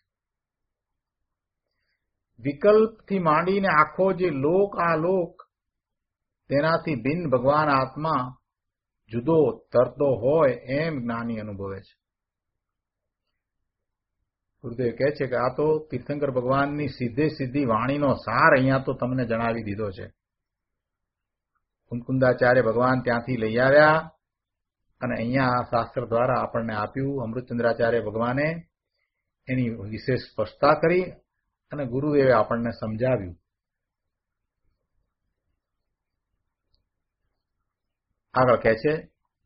Speaker 2: વિકલ્પથી માંડીને આખો જે લોક આ લોક તેનાથી ભિન્ન ભગવાન આત્મા જુદો તરતો હોય એમ જ્ઞાની અનુભવે છે. ગુરુદેવ કહે છે કે આ તો તીર્થંકર ભગવાનની સીધી વાણીનો સાર અહીંયા તો તમને જણાવી દીધો છે. કુંકુંદાચાર્ય ભગવાન ત્યાંથી લઈ આવ્યા અને અહીંયા શાસ્ત્ર દ્વારા આપણને આપ્યું. અમૃતચંદ્રાચાર્ય ભગવાને એની વિશેષ સ્પષ્ટતા કરી અને ગુરુદેવે આપણને સમજાવ્યું. આગળ કહે છે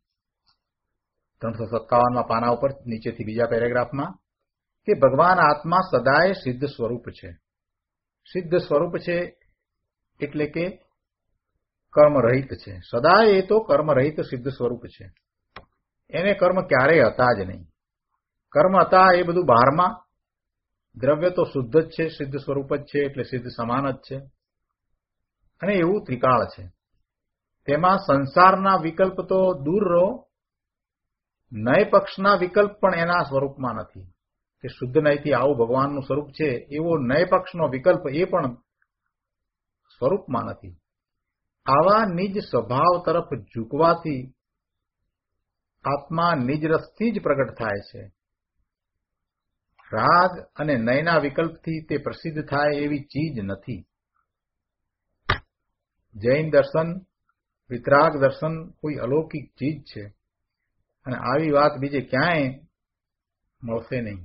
Speaker 2: 357માં પાના ઉપર નીચેથી બીજા પેરેગ્રાફમાં કે ભગવાન આત્મા સદાય સિદ્ધ સ્વરૂપ છે. સિદ્ધ સ્વરૂપ છે એટલે કે કર્મરહિત છે. સદાય એ તો કર્મરહિત સિદ્ધ સ્વરૂપ છે. એને કર્મ ક્યારેય હતા જ નહીં. કર્મ હતા એ બધું બહારમાં, દ્રવ્ય તો શુદ્ધ જ છે, સિદ્ધ સ્વરૂપ જ છે, એટલે સિદ્ધ સમાન જ છે, અને એવું ત્રિકાળ છે. તેમાં સંસારના વિકલ્પ તો દૂર રહો, નય પક્ષના વિકલ્પ પણ એના સ્વરૂપમાં નથી. કે શુદ્ધ નયથી આવું ભગવાનનું સ્વરૂપ છે એવો નય પક્ષનો વિકલ્પ એ પણ સ્વરૂપમાં નથી. આવા નિજ સ્વભાવ તરફ ઝૂકવાથી આત્મા નિજ રસથી જ પ્રગટ થાય છે. રાગ અને નયના વિકલ્પથી તે પ્રસિદ્ધ થાય એવી ચીજ નથી. જૈન દર્શન, વિતરાગ દર્શન કોઈ અલૌકિક ચીજ છે, અને આવી વાત બીજે ક્યાંય મળશે નહીં.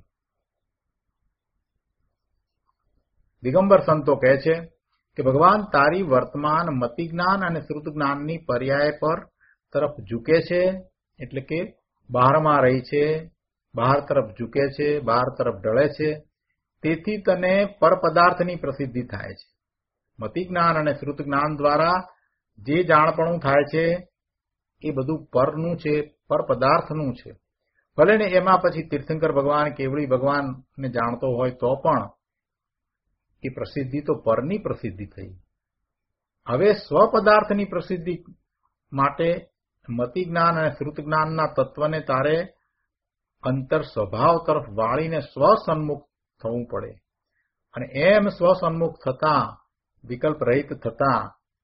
Speaker 2: દિગંબર સંતો કહે છે કે ભગવાન તારી વર્તમાન મતિ જ્ઞાન અને શ્રુત જ્ઞાનની પર્યાય પર તરફ ઝૂકે છે, એટલે કે બહારમાં રહી છે, બહાર તરફ ઝૂકે છે, બહાર તરફ ઢળે છે. તેથી તને પરપદાર્થની પ્રસિદ્ધિ થાય છે. મતિ જ્ઞાન અને શ્રુત જ્ઞાન દ્વારા જે જાણપણું થાય છે એ બધું પરનું છે, પર પદાર્થનું છે. ભલે ને એમાં પછી તીર્થંકર ભગવાન, કેવળી ભગવાનને જાણતો હોય તો પણ એ પ્રસિદ્ધિ તો પરની પ્રસિદ્ધિ થઈ. હવે સ્વપદાર્થની પ્રસિદ્ધિ માટે મતિ જ્ઞાન અને શ્રુત જ્ઞાનના તત્વને તારે અંતર સ્વભાવ તરફ વાળીને સ્વસન્મુખ થવું પડે, અને એમ સ્વસન્મુખ થતા, વિકલ્પ રહિત થતા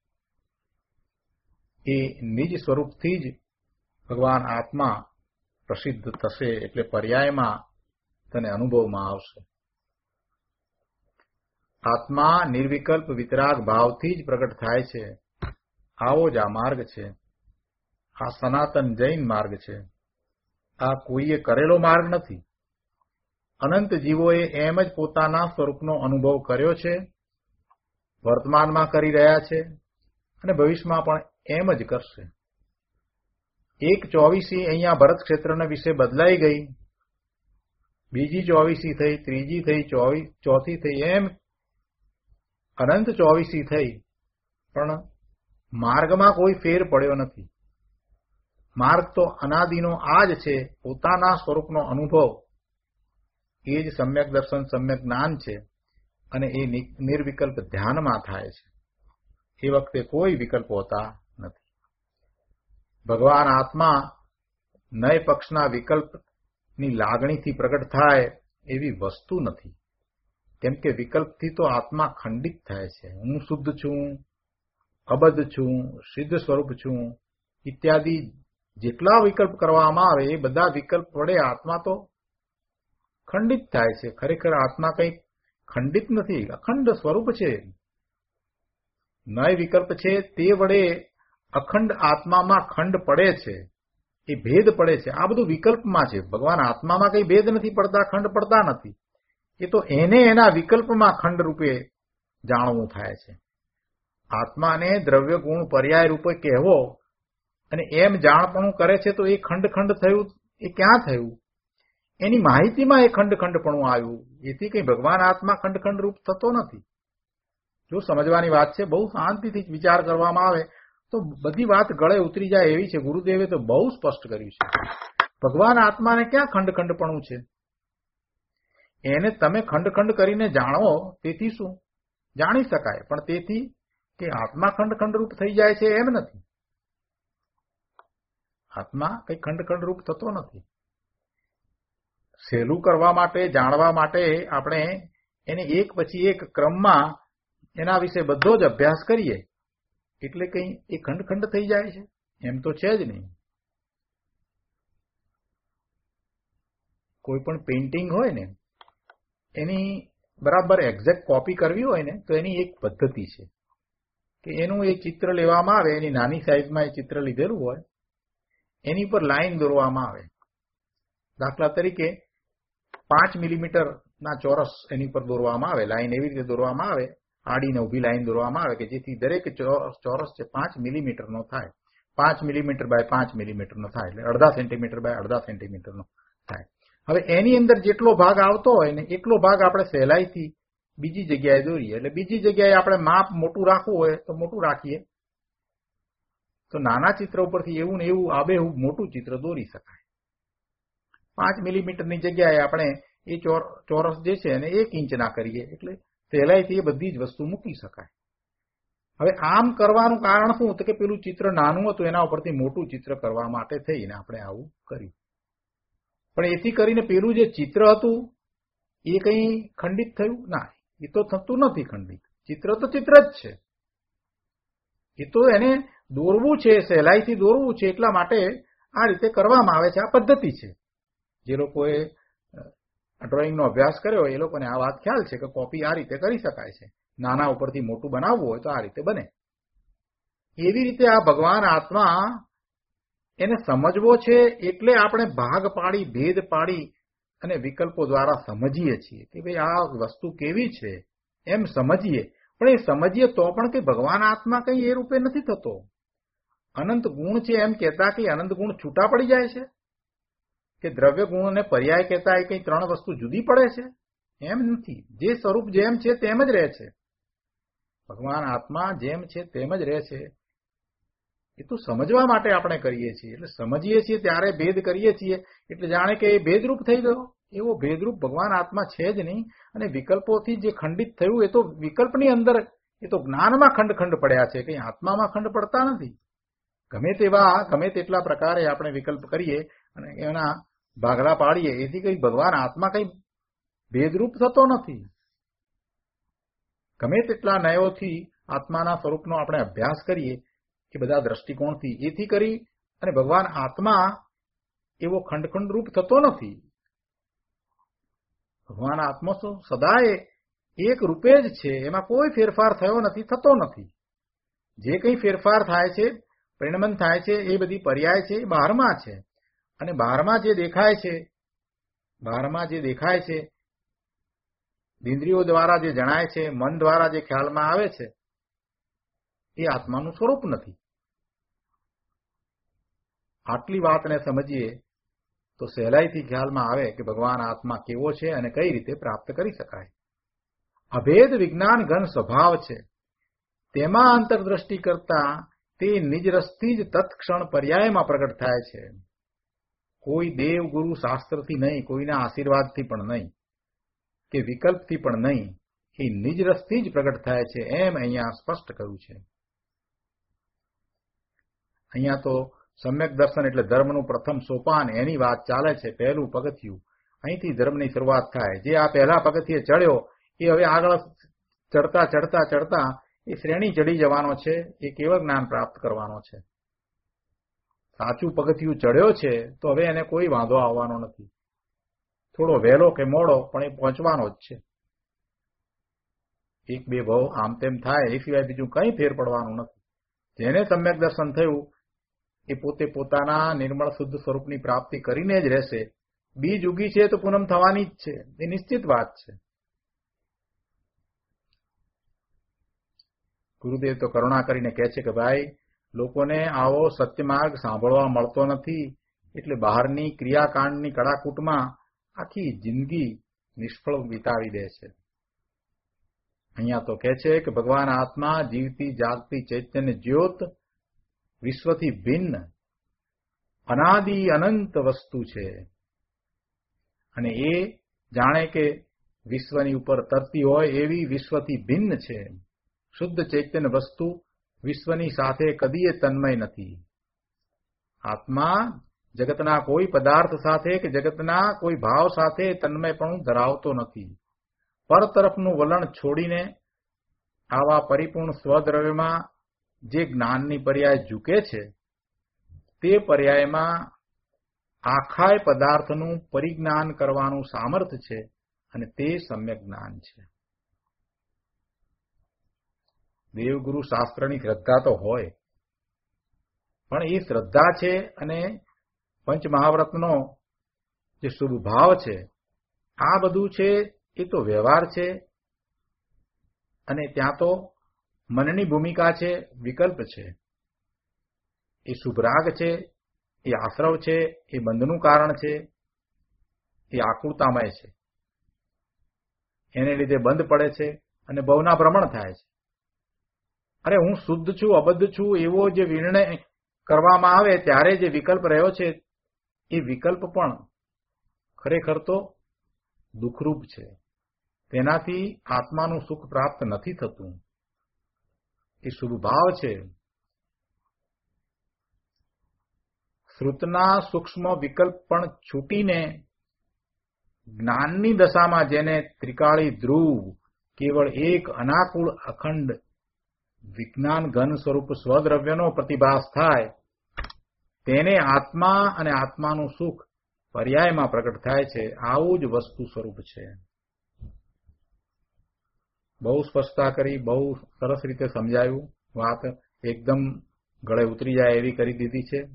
Speaker 2: એ નિજ સ્વરૂપથી જ ભગવાન આત્મા પ્રસિદ્ધ થશે, એટલે પર્યાયમાં તને અનુભવમાં આવશે. આત્મા નિર્વિકલ્પ વિતરાગ ભાવથી જ પ્રગટ થાય છે. આવો જ આ માર્ગ છે. આ સનાતન જૈન માર્ગ છે. આ કોઈએ કરેલો માર્ગ નથી. અનંત જીવોએ એમ જ પોતાના સ્વરૂપનો અનુભવ કર્યો છે, વર્તમાનમાં કરી રહ્યા છે, અને ભવિષ્યમાં પણ એમ જ કરશે. 1/24 અહીંયા ભરત ક્ષેત્રના વિશે બદલાઈ ગઈ, બીજી 24 થઈ, ત્રીજી થઈ, ચોથી થઈ, એમ અનંત 24 થઈ, પણ માર્ગમાં કોઈ ફેર પડ્યો નથી. માર્ગ તો અનાદિનો આ જ છે. પોતાના સ્વરૂપનો અનુભવ એ જ સમ્યક દર્શન, સમ્યક જ્ઞાન છે, અને એ નિર્વિકલ્પ ધ્યાનમાં થાય છે. એ વખતે કોઈ વિકલ્પ હોતા નથી. ભગવાન આત્મા નય પક્ષના વિકલ્પની લાગણીથી પ્રગટ થાય એવી વસ્તુ નથી. કેમ કે વિકલ્પથી તો આત્મા ખંડિત થાય છે. હું શુદ્ધ છું, અબદ્ધ છું, સિદ્ધ સ્વરૂપ છું ઇત્યાદિ જેટલા વિકલ્પ કરવામાં આવે એ બધા વિકલ્પ વડે આત્મા તો ખંડિત થાય છે. ખરેખર આત્મા કંઈ ખંડિત નથી, અખંડ સ્વરૂપ છે. નય વિકલ્પ છે તે વડે અખંડ આત્મામાં ખંડ પડે છે, એ ભેદ પડે છે. આ બધું વિકલ્પમાં છે. ભગવાન આત્મામાં કંઈ ભેદ નથી પડતા, ખંડ પડતા નથી. એ તો એને એના વિકલ્પમાં ખંડ રૂપે જાણવું થાય છે. આત્માને દ્રવ્ય ગુણ પર્યાય રૂપે કહેવો અને એમ જાણપણું કરે છે તો એ ખંડ ખંડ થયું, એ ક્યાં થયું? એની માહિતીમાં એ ખંડ ખંડપણું આવ્યું. એથી કંઈ ભગવાન આત્મા ખંડ ખંડ રૂપ થતો નથી. જો સમજવાની વાત છે, બહુ શાંતિથી વિચાર કરવામાં આવે તો બધી વાત ગળે ઉતરી જાય એવી છે. ગુરુદેવે તો બહુ સ્પષ્ટ કર્યું છે. ભગવાન આત્માને ક્યાં ખંડ ખંડપણું છે? એને તમે ખંડ ખંડ કરીને જાણો, તેથી શું જાણી શકાય, પણ તેથી કે આત્મા ખંડ ખંડ રૂપ થઈ જાય છે એમ નથી. આત્મા કઈ ખંડ ખંડ રૂપ થતો નથી. સહેલું કરવા માટે, જાણવા માટે આપણે એને એક પછી એક ક્રમમાં એના વિશે બધો જ અભ્યાસ કરીએ એટલે કઈ એ ખંડ ખંડ થઈ જાય છે એમ તો છે જ નહીં. કોઈ પણ પેઇન્ટિંગ હોય ને, એની બરાબર એક્ઝેક્ટ કોપી કરવી હોય ને તો એની એક પદ્ધતિ છે કે એનું એ ચિત્ર લેવામાં આવે, એની નાની સાઈઝમાં એ ચિત્ર લીધેલું હોય, એની પર લાઈન દોરવામાં આવે. દાખલા તરીકે 5 મિલીમીટરના ચોરસ એની પર દોરવામાં આવે, લાઈન એવી રીતે દોરવામાં આવે, આડીને ઊભી લાઈન દોરવામાં આવે કે જેથી દરેક ચોરસ છે 5 મિલીમીટરનો થાય. 5 મિલીમીટર બાય 5 મિલીમીટરનો થાય, એટલે અડધા સેન્ટીમીટર બાય અડધા સેન્ટીમીટરનો થાય. હવે એની અંદર જેટલો ભાગ આવતો હોય ને એટલો ભાગ આપણે સહેલાઈથી બીજી જગ્યાએ દોરીએ. એટલે બીજી જગ્યાએ આપણે માપ મોટું રાખવું હોય તો મોટું રાખીએ, તો નાના ચિત્ર ઉપરથી એવું ને એવું આબેહૂબ મોટું ચિત્ર દોરી શકાય. 5 મિલીમીટરની જગ્યાએ આપણે એ ચોરસ જે છે એને 1 ઇંચના કરીએ એટલે સહેલાઈથી એ બધી જ વસ્તુ મૂકી શકાય. હવે આમ કરવાનું કારણ શું તો કે પેલું ચિત્ર નાનું હતું એના ઉપરથી મોટું ચિત્ર કરવા માટે થઈને આપણે આવું કર્યું. પણ એથી કરીને પેલું જે ચિત્ર હતું એ કંઈ ખંડિત થયું ના, એ તો થતું નથી ખંડિત. ચિત્ર તો ચિત્ર જ છે, એ તો એને દોરવું છે, સહેલાઈથી દોરવું છે, એટલા માટે આ રીતે કરવામાં આવે છે. આ પદ્ધતિ છે. જે લોકોએ ડ્રોઈંગનો અભ્યાસ કર્યો એ લોકોને આ વાત ખ્યાલ છે કે કોપી આ રીતે કરી શકાય છે. નાના ઉપરથી મોટું બનાવવું હોય તો આ રીતે બને. એવી રીતે આ ભગવાન આત્મા એને સમજવો છે એટલે આપણે ભાગ પાડી, ભેદ પાડી અને વિકલ્પો દ્વારા સમજીએ છીએ કે ભાઈ આ વસ્તુ કેવી છે એમ સમજીએ. પણ એ સમજીએ તો પણ કે ભગવાન આત્મા કંઈ એ રૂપે નથી થતો. અનંત ગુણ છે એમ કહેતા કે અનંત ગુણ છૂટા પડી જાય છે, કે દ્રવ્ય ગુણ અને પર્યાય કહેતા એ કંઈ 3 વસ્તુ જુદી પડે છે, એમ નથી. જે સ્વરૂપ જેમ છે તેમ જ રહે છે. ભગવાન આત્મા જેમ છે તેમ જ રહે છે. એ તો સમજવા માટે આપણે કરીએ છીએ. એટલે સમજીએ છીએ ત્યારે ભેદ કરીએ છીએ એટલે જાણે કે એ ભેદરૂપ થઈ ગયો. એવો ભેદરૂપ ભગવાન આત્મા છે જ નહીં. અને વિકલ્પોથી જે ખંડિત થયું એ તો વિકલ્પની અંદર, એ તો જ્ઞાનમાં ખંડ પડ્યા છે, કંઈ આત્મામાં ખંડ પડતા નથી. ગમે તેટલા પ્રકારે આપણે વિકલ્પ કરીએ અને એના ભાગલા પાડીએ એથી કંઈ ભગવાન આત્મા કંઈ ભેદરૂપ થતો નથી. ગમે તેટલા નયોથી આત્માના સ્વરૂપનો આપણે અભ્યાસ કરીએ એ બધા દ્રષ્ટિકોણથી, એથી કરી અને ભગવાન આત્મા એવો ખંડ રૂપ થતો નથી. ભગવાન આત્મા તો સદાય એક રૂપે જ છે, એમાં કોઈ ફેરફાર થયો નથી, થતો નથી. જે કંઈ ફેરફાર થાય છે, પરિણમન થાય છે, એ બધી પર્યાય છે, એ બહારમાં છે. અને બહારમાં જે દેખાય છે ઇન્દ્રિયો દ્વારા જે જણાય છે, મન દ્વારા જે ખ્યાલમાં આવે છે, એ આત્માનું સ્વરૂપ નથી. આટલી વાતને સમજીએ તો સહેલાઈથી ખ્યાલમાં આવે કે ભગવાન આત્મા કેવો છે અને કઈ રીતે પ્રાપ્ત કરી શકાય. અભેદ વિજ્ઞાન ઘન સ્વભાવ છે, તેમાં અંતરદ્રષ્ટિ કરતા તે નિજ રસથી જ તત્ક્ષણ પર્યાયમાં પ્રગટ થાય છે. કોઈ દેવ ગુરુ શાસ્ત્રથી નહીં, કોઈના આશીર્વાદથી પણ નહીં, કે વિકલ્પથી પણ નહીં, એ નિજ રસથી જ પ્રગટ થાય છે એમ અહીંયા સ્પષ્ટ કર્યું છે. અહીંયા તો સમ્યક દર્શન એટલે ધર્મનું પ્રથમ સોપાન એની વાત ચાલે છે, પહેલું પગથિયું. અહીંથી ધર્મની શરૂઆત થાય. જે આ પહેલા પગથિયે ચડ્યો એ હવે આગળ ચડતા ચડતા ચડતા એ શ્રેણી ચડી જવાનો છે. એ કેવળ જ્ઞાન પ્રાપ્ત કરવાનો છે. સાચું પગથિયું ચડ્યો છે તો હવે એને કોઈ વાંધો આવવાનો નથી. થોડો વહેલો કે મોડો પણ એ પહોંચવાનો જ છે. 1-2 ભાવ આમ તેમ થાય એ સિવાય બીજું કંઈ ફેર પડવાનું નથી. જેને સમ્યક દર્શન થયું એ પોતે પોતાના નિર્મળ શુદ્ધ સ્વરૂપની પ્રાપ્તિ કરીને જ રહેશે. બીજ ઉગી છે તો પૂનમ થવાની જ છે, એ નિશ્ચિત વાત છે. ગુરુદેવ તો કરુણા કરીને કહે છે કે ભાઈ, લોકોને આવો સત્ય માર્ગ સાંભળવા મળતો નથી એટલે બહારની ક્રિયાકાંડની કડાકૂટમાં આખી જિંદગી નિષ્ફળ વિતાવી દે છે. અહીંયા તો કહે છે કે ભગવાન આત્મા જીવતી જાગતી ચૈતન્ય જ્યોત, વિશ્વથી ભિન્ન અનાદિ અનંત વસ્તુ છે. અને એ જાણે કે વિશ્વની ઉપર તરતી હોય એવી વિશ્વથી ભિન્ન છે. શુદ્ધ ચૈતન્ય વસ્તુ વિશ્વની સાથે કદીએ તન્મય નથી. આત્મા જગતના કોઈ પદાર્થ સાથે કે જગતના કોઈ ભાવ સાથે તન્મયપણું ધરાવતો નથી. પર તરફનું વલણ છોડીને આવા પરિપૂર્ણ સ્વદ્રવ્યમાં જે જ્ઞાનની પર્યાય ઝૂકે છે તે પર્યાયમાં આખાય પદાર્થનું પરિજ્ઞાન કરવાનું સામર્થ્ય છે અને તે સમ્યક જ્ઞાન છે. દેવગુરુ શાસ્ત્રની શ્રદ્ધા તો હોય, પણ એ શ્રદ્ધા છે અને પંચમહાવ્રતનો જે શુભ ભાવ છે, આ બધું છે એ તો વ્યવહાર છે. અને ત્યાં તો મનની ભૂમિકા છે, વિકલ્પ છે. એ શુભરાગ છે, એ આશ્રવ છે, એ બંધનું કારણ છે, એ આકુરતામય છે. એને લીધે બંધ પડે છે અને ભવના ભ્રમણ થાય છે. અરે હું શુદ્ધ છું, અબદ્ધ છું એવો જે નિર્ણય કરવામાં આવે ત્યારે જે વિકલ્પ રહ્યો છે એ વિકલ્પ પણ ખરેખર તો દુઃખરૂપ છે. તેનાથી આત્માનું સુખ પ્રાપ્ત નથી થતું. એ શુભ ભાવ છે. શ્રુતના સૂક્ષ્મ વિકલ્પ પણ છૂટીને જ્ઞાનની દશામાં જેને ત્રિકાળી ધ્રુવ કેવળ એક અનાકુળ અખંડ વિજ્ઞાન ઘન સ્વરૂપ સ્વદ્રવ્યનો પ્રતિભાસ થાય તેને આત્મા અને આત્માનું સુખ પર્યાયમાં પ્રગટ થાય છે. આવું જ વસ્તુ સ્વરૂપ છે. બહુ સ્પષ્ટતા કરી, બહુ સરસ રીતે સમજાયું. વાત એકદમ ગળે ઉતરી જાય એવી કરી દીધી છે.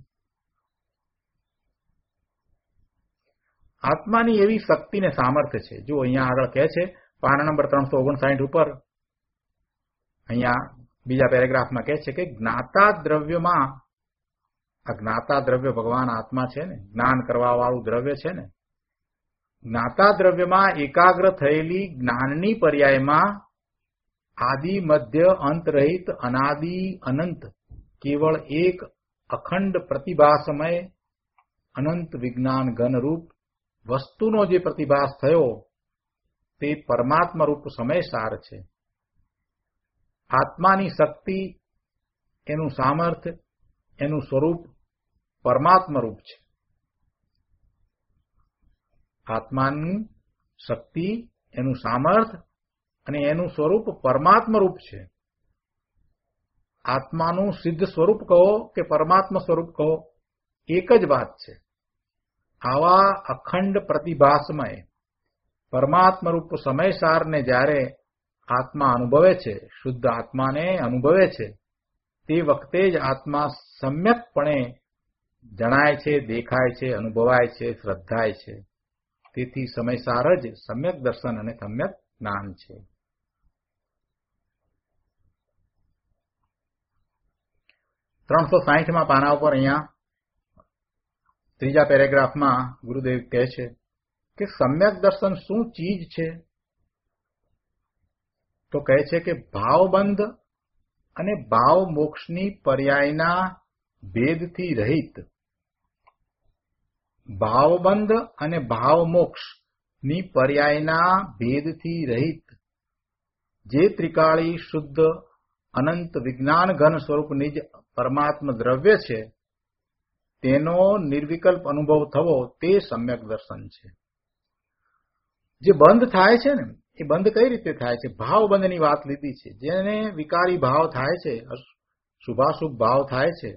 Speaker 2: આત્માની એવી શક્તિ ને સામર્થ્ય છે. જો અહીંયા આગળ કહે છે પાના નંબર 359 ઉપર, અહીંયા બીજા પેરેગ્રાફમાં કહે છે કે જ્ઞાતા દ્રવ્યમાં, આ જ્ઞાતા દ્રવ્ય ભગવાન આત્મા છે ને, જ્ઞાન કરવા વાળું દ્રવ્ય છે ને, જ્ઞાતા દ્રવ્યમાં એકાગ્ર થયેલી જ્ઞાનની પર્યાયમાં આદિ મધ્ય અંત રહિત અનાદિ અનંત કેવળ એક અખંડ પ્રતિભાસમય અનંત વિજ્ઞાન ઘનરૂપ વસ્તુનો જે પ્રતિભાસ થયો તે પરમાત્મા રૂપ સમયસાર છે. આત્માની શક્તિ, એનું સામર્થ્ય, એનું સ્વરૂપ પરમાત્મા રૂપ છે. આત્માની શક્તિ, એનું સામર્થ્ય અને એનું સ્વરૂપ પરમાત્મા રૂપ છે. આત્માનું સિદ્ધ સ્વરૂપ કહો કે પરમાત્મા સ્વરૂપ કહો, એક જ વાત છે. આવા અખંડ પ્રતિભાસમય પરમાત્મા રૂપ સમયસારને જ્યારે આત્મા અનુભવે છે, શુદ્ધ આત્માને અનુભવે છે, તે વખતે જ આત્મા સમ્યકપણે જણાય છે, દેખાય છે, અનુભવાય છે, શ્રદ્ધાય છે. તેથી સમયસાર જ સમ્યક દર્શન અને સમ્યક જ્ઞાન છે. .360 પાના ઉપર અહીંયા ત્રીજા પેરેગ્રાફમાં ગુરુદેવ કહે છે કે સમ્યક દર્શન શું ચીજ છે? તો કહે છે કે ભાવબંધ અને ભાવ મોક્ષની પર્યાયના ભેદથી રહિત, ભાવબંધ અને ભાવ મોક્ષની પર્યાયના ભેદથી રહિત જે ત્રિકાળી શુદ્ધ અનંત વિજ્ઞાન ઘન સ્વરૂપ નિજ પરમાત્મા દ્રવ્ય છે, તેનો નિર્વિકલ્પ અનુભવ થવો તે સમ્યક દર્શન છે. જે બંધ થાય છે ને, એ બંધ કઈ રીતે થાય છે? ભાવ બંધની વાત લીધી છે. જેને વિકારી ભાવ થાય છે, શુભાશુભ ભાવ થાય છે,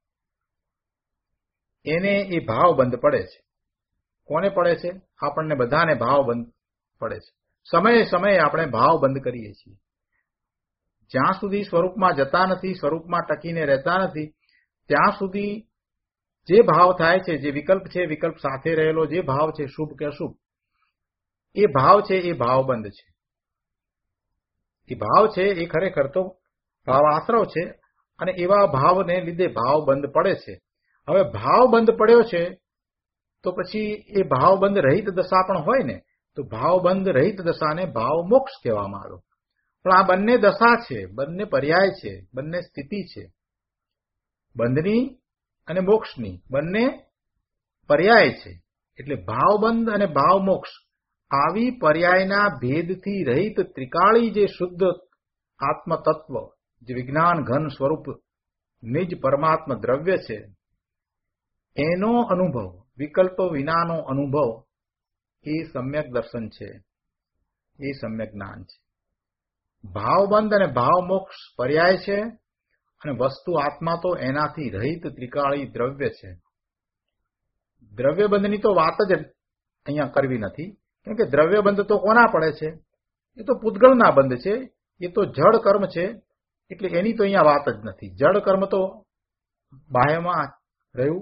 Speaker 2: એને એ ભાવ બંધ પડે છે. કોને પડે છે? આપણને બધાને ભાવ બંધ પડે છે. સમયે સમયે આપણે ભાવ બંધ કરીએ છીએ. જ્યાં સુધી સ્વરૂપમાં જતા નથી, સ્વરૂપમાં ટકીને રહેતા નથી, ત્યાં સુધી જે ભાવ થાય છે, જે વિકલ્પ છે, વિકલ્પ સાથે રહેલો જે ભાવ છે, શુભ કે અશુભ, એ ભાવ છે, એ ભાવબંધ છે. એ ભાવ છે એ ખરેખર તો ભાવ આશ્રવ છે અને એવા ભાવને લીધે ભાવ બંધ પડે છે. હવે ભાવ બંધ પડ્યો છે તો પછી એ ભાવબંધ રહિત દશા પણ હોય ને, તો ભાવબંધ રહિત દશાને ભાવ મોક્ષ કહેવામાં આવે. પણ આ બંને દશા છે, બંને પર્યાય છે, બંને સ્થિતિ છે. બંધની અને મોક્ષની બંને પર્યાય છે. એટલે ભાવબંધ અને ભાવ મોક્ષ આવી પર્યાયના ભેદથી રહિત ત્રિકાળી જે શુદ્ધ આત્મતત્વ, જે વિજ્ઞાન ઘન સ્વરૂપ નિજ પરમાત્મા દ્રવ્ય છે, એનો અનુભવ, વિકલ્પ વિનાનો અનુભવ, એ સમ્યક દર્શન છે, એ સમ્યક જ્ઞાન છે. ભાવબંધ અને ભાવ મોક્ષ પર્યાય છે અને વસ્તુ આત્મા તો એનાથી રહિત ત્રિકાળી દ્રવ્ય છે. દ્રવ્યબંધની તો વાત જ અહીંયા કરવી નથી, કેમ કે દ્રવ્યબંધ તો કોના પડે છે? એ તો પૂતગળના બંધ છે, એ તો જડ કર્મ છે, એટલે એની તો અહીંયા વાત જ નથી. જડ કર્મ તો બાહ્યમાં રહ્યું,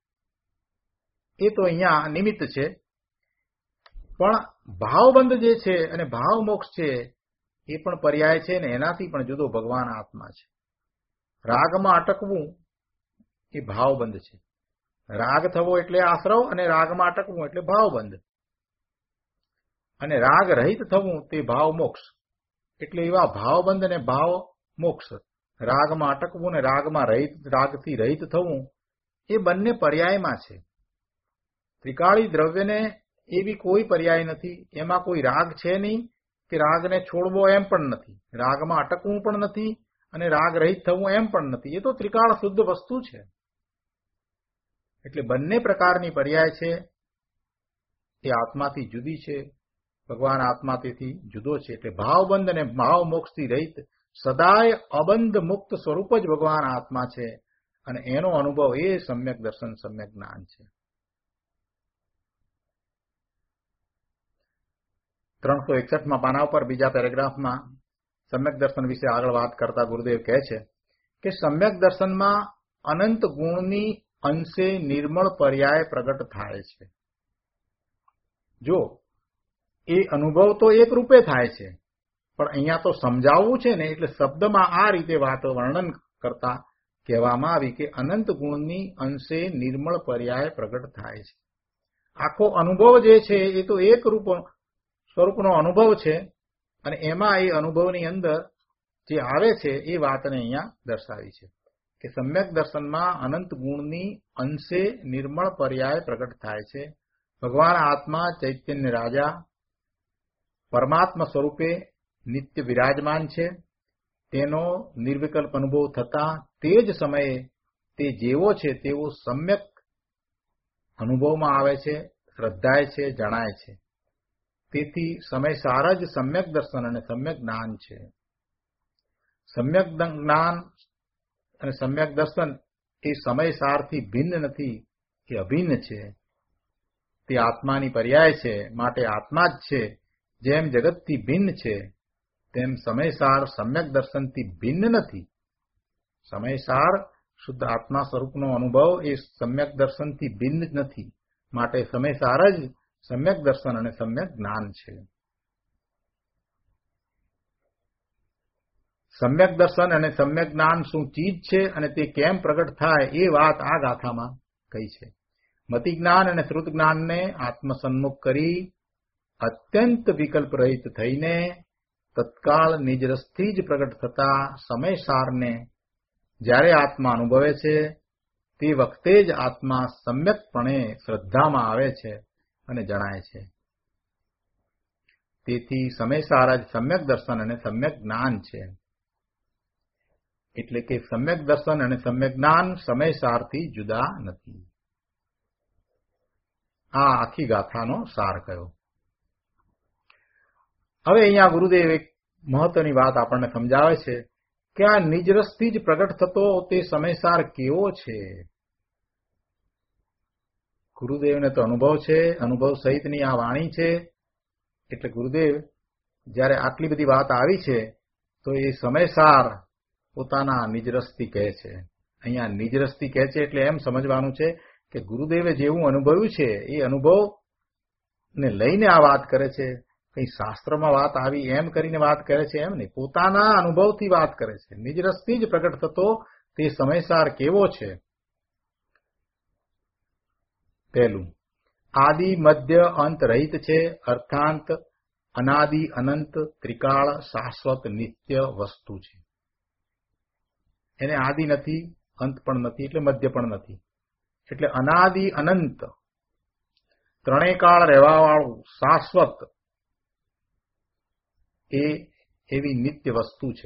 Speaker 2: એ તો અહીંયા નિમિત્ત છે. પણ ભાવબંધ જે છે અને ભાવ મોક્ષ છે એ પણ પર્યાય છે ને, એનાથી પણ જુદો ભગવાન આત્મા છે. રાગમાં અટકવું એ ભાવબંધ છે. રાગ થવો એટલે આશ્રવ અને રાગમાં અટકવું એટલે ભાવબંધ. અને રાગ રહિત થવું તે ભાવ મોક્ષ. એટલે એવા ભાવબંધ અને ભાવ મોક્ષ, રાગમાં અટકવું અને રાગમાં રાગથી રહિત થવું, એ બંને પર્યાયમાં છે. ત્રિકાળી દ્રવ્યને એવી કોઈ પર્યાય નથી. એમાં કોઈ રાગ છે નહીં કે રાગને છોડવો એમ પણ નથી, રાગમાં અટકવું પણ નથી અને રાગ રહિત થવું એમ પણ નથી. એ તો ત્રિકાળ શુદ્ધ વસ્તુ છે. એટલે બંને પ્રકારની પર્યાય છે એ આત્માથી જુદી છે. ભગવાન આત્મા તેથી જુદો છે. એટલે ભાવબંધ અને ભાવ મોક્ષથી રહિત સદાય અબંધ મુક્ત સ્વરૂપ જ ભગવાન આત્મા છે અને એનો અનુભવ એ સમ્યક દર્શન, સમ્યક જ્ઞાન છે. 361માં પાના ઉપર બીજા પેરેગ્રાફમાં સમ્યક દર્શન વિશે આગળ વાત કરતા ગુરુદેવ કહે છે કે સમ્યક દર્શનમાં અનંત ગુણની અંશે નિર્મળ પર્યાય પ્રગટ થાય છે. જો એ અનુભવ તો એક રૂપે થાય છે, પણ અહીંયા તો સમજાવવું છે ને, એટલે શબ્દમાં આ રીતે વાત વર્ણન કરતા કહેવામાં આવી કે અનંત ગુણની અંશે નિર્મળ પર્યાય પ્રગટ થાય છે. આખો અનુભવ જે છે એ તો એક રૂપ સ્વરૂપનો અનુભવ છે અને એમાં એ અનુભવની અંદર જે આવે છે એ વાતને અહીંયા દર્શાવી છે કે સમ્યક દર્શનમાં અનંત ગુણની અંશે નિર્મળ પર્યાય પ્રગટ થાય છે. ભગવાન આત્મા ચૈતન્ય રાજા પરમાત્મા સ્વરૂપે નિત્ય વિરાજમાન છે. તેનો નિર્વિકલ્પ અનુભવ થતા તે જ સમયે તે જેવો છે તેવો સમ્યક અનુભવમાં આવે છે, શ્રદ્ધાય છે, જણાય છે. તેથી સમયસાર જ સમ્યક દર્શન અને સમ્યક જ્ઞાન છે. સમ્યક જ્ઞાન અને સમ્યક દર્શન એ સમયસારથી ભિન્ન નથી, એ અભિન્ન છે. તે આત્માની પર્યાય છે, માટે આત્મા જ છે. જેમ જગતથી ભિન્ન છે તેમ સમયસાર સમ્યક દર્શનથી ભિન્ન નથી. સમયસાર શુદ્ધ આત્મા સ્વરૂપનો અનુભવ એ સમ્યક દર્શનથી ભિન્ન જ નથી, માટે સમયસાર જ સમ્યક દર્શન અને સમ્યક જ્ઞાન છે. સમ્યક દર્શન અને સમ્યક જ્ઞાન શું ચીજ છે અને તે કેમ પ્રગટ થાય એ વાત આ ગાથામાં કહી છે. મતિ જ્ઞાન અને શ્રુત જ્ઞાનને આત્મસન્મુખ કરી અત્યંત વિકલ્પ રહિત થઈને તત્કાળ નિજરસથી જ પ્રગટ થતા સમયસારને જ્યારે આત્મા અનુભવે છે તે વખતે જ આત્મા સમ્યકપણે શ્રદ્ધામાં આવે છે અને જણાય છે. તેથી સમયસાર જ સમ્યક દર્શન અને સમ્યક જ્ઞાન છે. એટલે કે સમ્યક દર્શન અને સમ્યક જ્ઞાન સમયસારથી જુદા નથી. આ આખી ગાથાનો સાર કયો. હવે અહીંયા ગુરુદેવ એક મહત્વની વાત આપણને સમજાવે છે કે આ નિજરસથી જ પ્રગટ થતો તે સમયસાર કેવો છે. ગુરુદેવને તો અનુભવ છે, અનુભવ સહિતની આ વાણી છે. એટલે ગુરુદેવ જ્યારે આટલી બધી વાત આવી છે તો એ સમયસાર પોતાના નિજરસથી કહે છે. અહીંયા નિજરસથી કહે છે એટલે એમ સમજવાનું છે કે ગુરુદેવે જેવું અનુભવ્યું છે એ અનુભવને લઈને આ વાત કરે છે. કઈ શાસ્ત્રમાં વાત આવી એમ કરીને વાત કરે છે એમ નહીં, પોતાના અનુભવથી વાત કરે છે. નિજરસથી જ પ્રગટ થતો તે સમયસાર કેવો છે. પહેલું, આદિ મધ્ય અંત રહિત છે, અર્થાંત અનાદિ અનંત ત્રિકાળ શાશ્વત નિત્ય વસ્તુ છે. એને આદિ નથી, અંત પણ નથી, એટલે મધ્ય પણ નથી. એટલે અનાદિ અનંત ત્રણેય કાળ રહેવાવાળું શાશ્વત એ એવી નિત્ય વસ્તુ છે.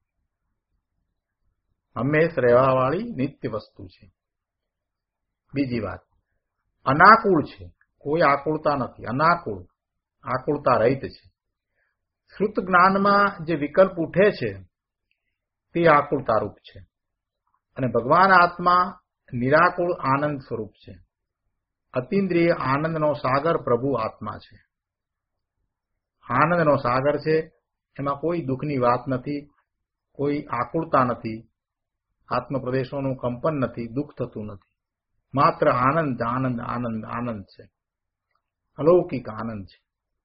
Speaker 2: હંમેશ રહેવાવાળી નિત્ય વસ્તુ છે. બીજી વાત, અનાકુળ છે, કોઈ આકુળતા નથી. અનાકુળ, આકુળતા રહિત છે. શ્રુત જ્ઞાનમાં જે વિકલ્પ ઉઠે છે તે આકુળતારૂપ છે. અને ભગવાન આત્મા નિરાકુળ આનંદ સ્વરૂપ છે. અતિન્દ્રિય આનંદનો સાગર પ્રભુ આત્મા છે. આનંદનો સાગર છે, એમાં કોઈ દુઃખની વાત નથી, કોઈ આકુળતા નથી, આત્મપ્રદેશોનું કંપન નથી, દુઃખ થતું નથી. માત્ર આનંદ આનંદ આનંદ આનંદ છે, અલૌકિક આનંદ છે.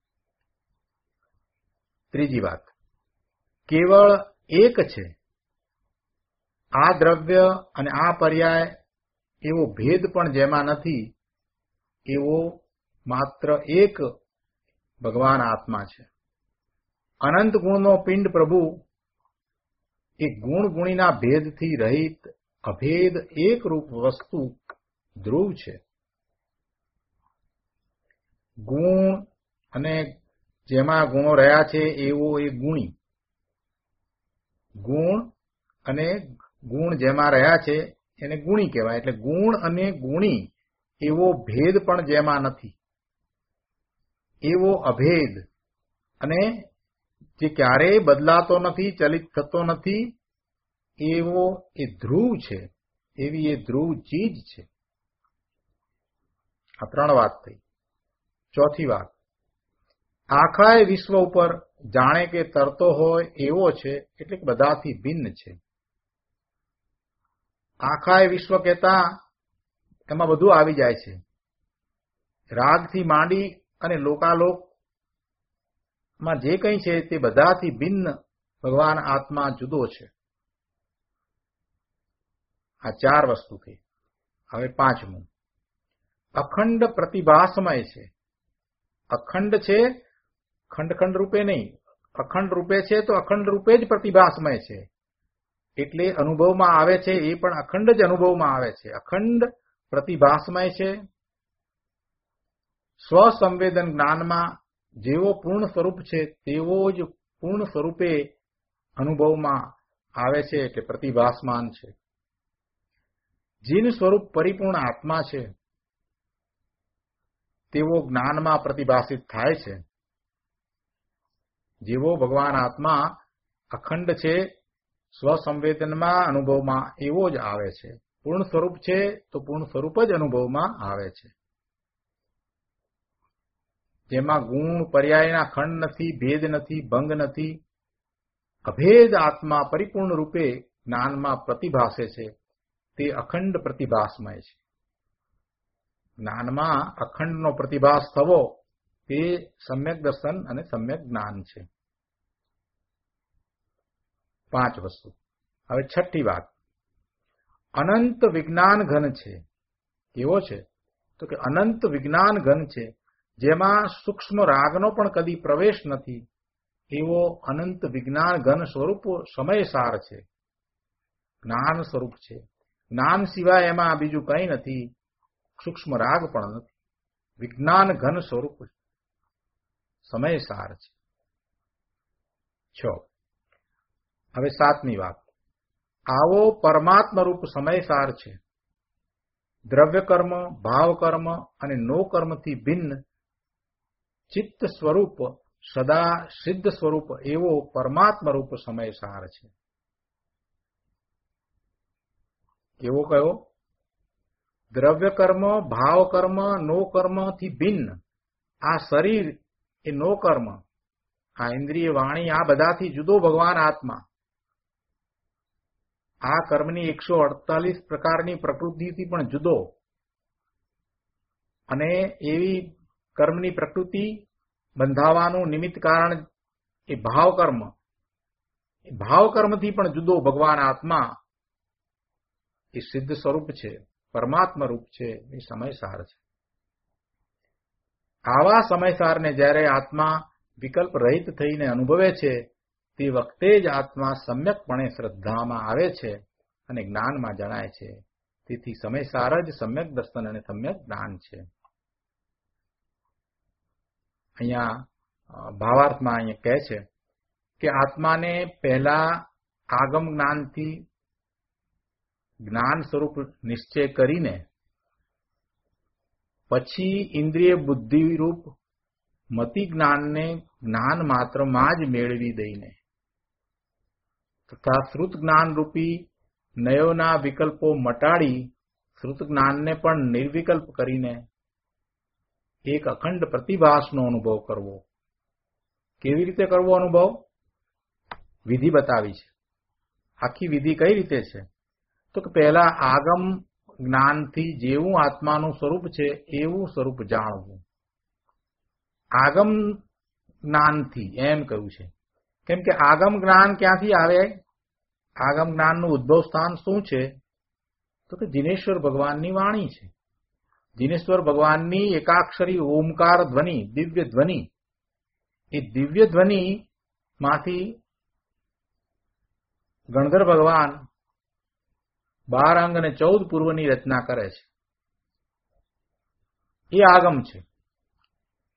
Speaker 2: ત્રીજી વાત, કેવળ એક છે. આ દ્રવ્ય અને આ પર્યાય એવો ભેદ પણ જેમાં નથી, એવો માત્ર એક ભગવાન આત્મા છે. અનંત ગુણનો પિંડ પ્રભુ એ ગુણ ગુણીના ભેદથી રહિત અભેદ એકરૂપ વસ્તુ ધ્રુવ છે. ગુણ અને જેમાં ગુણો રહ્યા છે એવો એ ગુણી. ગુણ અને ગુણ જેમાં રહ્યા છે એને ગુણી કહેવાય. એટલે ગુણ અને ગુણી એવો ભેદ પણ જેમાં નથી, એવો અભેદ, અને જે ક્યારેય બદલાતો નથી, ચલિત થતો નથી, એવો એ ધ્રુવ છે, એવી એ ધ્રુવ ચીજ છે. આ 3 વાત થઈ. ચોથી વાત, આખાય વિશ્વ ઉપર જાણે કે તરતો હોય એવો છે, એટલે કે બધાથી ભિન્ન છે. આખાય વિશ્વ કહેતા એમાં બધું આવી જાય છે. રાગથી માંડી અને લોકાલોકમાં જે કંઈ છે તે બધાથી ભિન્ન ભગવાન આત્મા જુદો છે. આ 4 વસ્તુ થઈ. હવે 5મું, અખંડ પ્રતિભાસમય છે. અખંડ છે, ખંડ રૂપે નહીં. અખંડ રૂપે છે તો અખંડ રૂપે જ પ્રતિભાસમય છે. એટલે અનુભવમાં આવે છે એ પણ અખંડ જ અનુભવમાં આવે છે. અખંડ પ્રતિભાસમય છે. સ્વસંવેદન જ્ઞાનમાં જેવો પૂર્ણ સ્વરૂપ છે તેવો જ પૂર્ણ સ્વરૂપે અનુભવમાં આવે છે, એટલે પ્રતિભાસમાન છે. જીન સ્વરૂપ પરિપૂર્ણ આત્મા છે તેવો જ્ઞાનમાં પ્રતિભાસિત થાય છે. જેવો ભગવાન આત્મા અખંડ છે, સ્વસંવેદનમાં અનુભવમાં એવો જ આવે છે. પૂર્ણ સ્વરૂપ છે તો પૂર્ણ સ્વરૂપ જ અનુભવમાં આવે છે. જેમાં ગુણ પર્યાયના ખંડ નથી, ભેદ નથી, ભંગ નથી. અભેદ આત્મા પરિપૂર્ણ રૂપે જ્ઞાનમાં પ્રતિભાસે છે, તે અખંડ પ્રતિભાસમય છે. જ્ઞાનમાં અખંડનો પ્રતિભાસ થવો તે સમ્યક દર્શન અને સમ્યક જ્ઞાન છે. 5 વસ્તુ. હવે 6ઠી વાત, અનંત વિજ્ઞાન ઘન છે. કેવો છે? તો કે અનંત વિજ્ઞાન ઘન છે, જેમાં સૂક્ષ્મ રાગનો પણ કદી પ્રવેશ નથી, એવો અનંત વિજ્ઞાન ઘન સ્વરૂપ સમયસાર છે. જ્ઞાન સ્વરૂપ છે. જ્ઞાન સિવાય એમાં બીજું કંઈ નથી, સૂક્ષ્મ રાગ પણ નથી. વિજ્ઞાન ઘન સ્વરૂપ સમયસાર છે. 6. હવે 7મી વાત, આવો પરમાત્મા રૂપ સમયસાર છે. દ્રવ્ય કર્મ, ભાવ કર્મ અને નો કર્મથી ભિન્ન ચિત્ત સ્વરૂપ, સદા સિદ્ધ સ્વરૂપ એવો પરમાત્મા રૂપ સમયસાર છે. કેવો કયો? દ્રવ્ય કર્મ, ભાવ કર્મ, નો કર્મથી ભિન્ન. આ શરીર એ નો કર્મ, આ ઇન્દ્રિય વાણી આ બધાથી જુદો ભગવાન આત્મા. આ કર્મની 148 પ્રકારની પ્રકૃતિથી પણ જુદો. અને એવી કર્મની પ્રકૃતિ બંધાવાનું નિમિત્ત કારણ એ ભાવ કર્મ. એ ભાવ કર્મથી પણ જુદો ભગવાન આત્મા એ સિદ્ધ સ્વરૂપ છે, પરમાત્મા રૂપ છે, એ સમયસાર છે. આવા સમયસારને જ્યારે આત્મા વિકલ્પ રહિત થઈને અનુભવે છે તે વખતે જ આત્મા સમ્યકપણે શ્રદ્ધામાં આવે છે અને જ્ઞાનમાં જણાય છે. તેથી સમયસાર જ સમ્યક દર્શન અને સમ્યક જ્ઞાન છે. અહીંયા ભાવાર્થમાં અહીંયા કહે છે કે આત્માને પહેલા આગમ જ્ઞાનથી જ્ઞાન સ્વરૂપ નિશ્ચય કરીને પછી ઇન્દ્રિય બુદ્ધિ રૂપ મતિ જ્ઞાનને જ્ઞાન માત્રમાં જ મેળવી દઈને તથા શ્રુત જ્ઞાન રૂપી નયોના વિકલ્પો મટાડી શ્રુત જ્ઞાનને પણ નિર્વિકલ્પ કરીને એક અખંડ પ્રતિભાસનો અનુભવ કરવો. કેવી રીતે કરવો અનુભવ? વિધિ બતાવી છે. આખી વિધિ કઈ રીતે છે? તો કે પહેલા આગમ જ્ઞાનથી જેવું આત્માનું સ્વરૂપ છે એવું સ્વરૂપ જાણવું. આગમ જ્ઞાનથી એમ કહ્યું છે. કેમ કે આગમ જ્ઞાન ક્યાંથી આવે? આગમ જ્ઞાનનું ઉદ્ભવ સ્થાન શું છે? તો કે જીનેશ્વર ભગવાનની વાણી છે. જીનેશ્વર ભગવાનની એકાક્ષરી ઓમકાર ધ્વનિ, દિવ્ય ધ્વનિ. એ દિવ્ય ધ્વનિ માંથી ગણધર ભગવાન 12 અંગ અને 14 પૂર્વની રચના કરે છે. એ આગમ છે.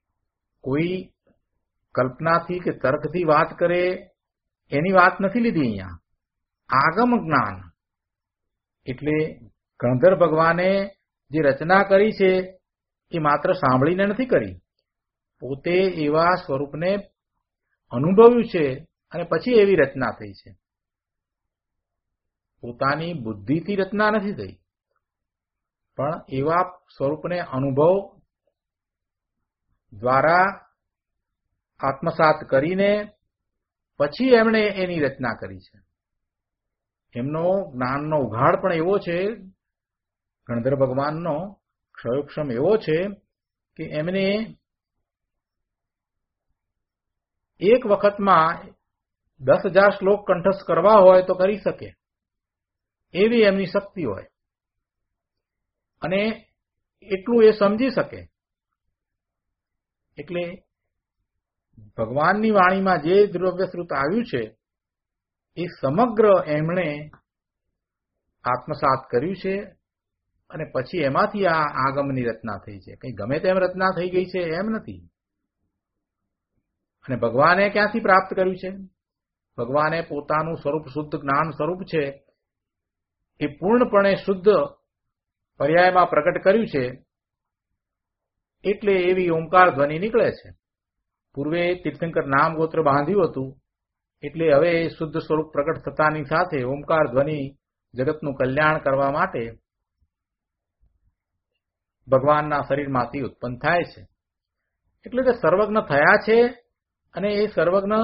Speaker 2: કોઈ કલ્પનાથી કે તર્કથી વાત કરે એની વાત નથી લીધી. અહીંયા આગમ જ્ઞાન એટલે ગણધર ભગવાને જે રચના કરી છે એ માત્ર સાંભળીને નથી કરી, પોતે એવા સ્વરૂપને અનુભવ્યું છે અને પછી એવી રચના થઈ છે. પોતાની બુદ્ધિથી રચના નથી થઈ, પણ એવા સ્વરૂપને અનુભવ દ્વારા આત્મસાત કરીને પછી એમણે એની રચના કરી છે. એમનો જ્ઞાનનો ઉઘાડ પણ એવો છે, ગણધર ભગવાનનો ક્ષયોક્ષમ એવો છે કે એમને એક વખતમાં 10,000 શ્લોક કંઠસ્થ કરવા હોય તો કરી શકે એવી એમની શક્તિ હોય, અને એટલું એ સમજી શકે. એટલે ભગવાનની વાણીમાં જે દ્રવ્યશ્રુત આવ્યું છે એ સમગ્ર એમણે આત્મસાત કર્યું છે, અને પછી એમાંથી આ આગમની રચના થઈ છે. કંઈ ગમે તેમ રચના થઈ ગઈ છે એમ નથી. અને ભગવાને ક્યાંથી પ્રાપ્ત કર્યું છે? ભગવાને પોતાનું સ્વરૂપ શુદ્ધ જ્ઞાન સ્વરૂપ છે એ પૂર્ણપણે શુદ્ધ પર્યાયમાં પ્રગટ કર્યું છે, એટલે એવી ઓમકાર ધ્વનિ નીકળે છે. પૂર્વે તીર્થંકર નામ ગોત્ર બાંધ્યું હતું, એટલે હવે શુદ્ધ સ્વરૂપ પ્રગટ થતાની સાથે ઓમકાર ધ્વનિ જગતનું કલ્યાણ કરવા માટે ભગવાનના શરીરમાંથી ઉત્પન્ન થાય છે. એટલે તે સર્વજ્ઞ થયા છે, અને એ સર્વજ્ઞ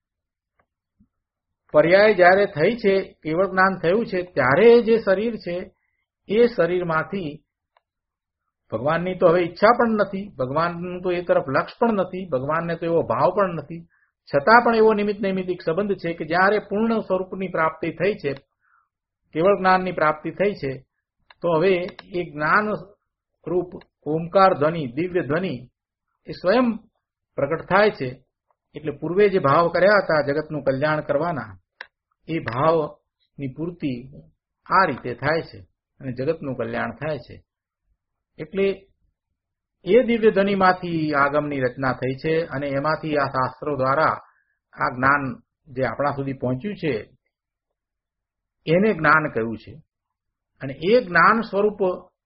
Speaker 2: પર્યાય જ્યારે થઈ છે, કેવળ જ્ઞાન થયું છે, ત્યારે જે શરીર છે એ શરીરમાંથી ભગવાનની તો હવે ઈચ્છા પણ નથી, ભગવાનનું તો એ તરફ લક્ષ પણ નથી, ભગવાનને તો એવો ભાવ પણ નથી, છતાં પણ એવો નિમિત્ત નૈમિત્તિક સંબંધ છે કે જ્યારે પૂર્ણ સ્વરૂપની પ્રાપ્તિ થઈ છે, કેવળ જ્ઞાનની પ્રાપ્તિ થઈ છે, તો હવે એ જ્ઞાન રૂપ ઓમકાર ધ્વનિ, દિવ્ય ધ્વનિ એ સ્વયં પ્રગટ થાય છે. એટલે પૂર્વે જે ભાવ કર્યા હતા જગતનું કલ્યાણ કરવાના, એ ભાવની પૂર્તિ આ રીતે થાય છે અને જગતનું કલ્યાણ થાય છે. એટલે એ દિવ્ય ધ્વનિમાંથી આગમની રચના થઈ છે, અને એમાંથી આ શાસ્ત્રો દ્વારા આ જ્ઞાન જે આપણા સુધી પહોંચ્યું છે એને જ્ઞાન કહ્યું છે. અને એ જ્ઞાન સ્વરૂપ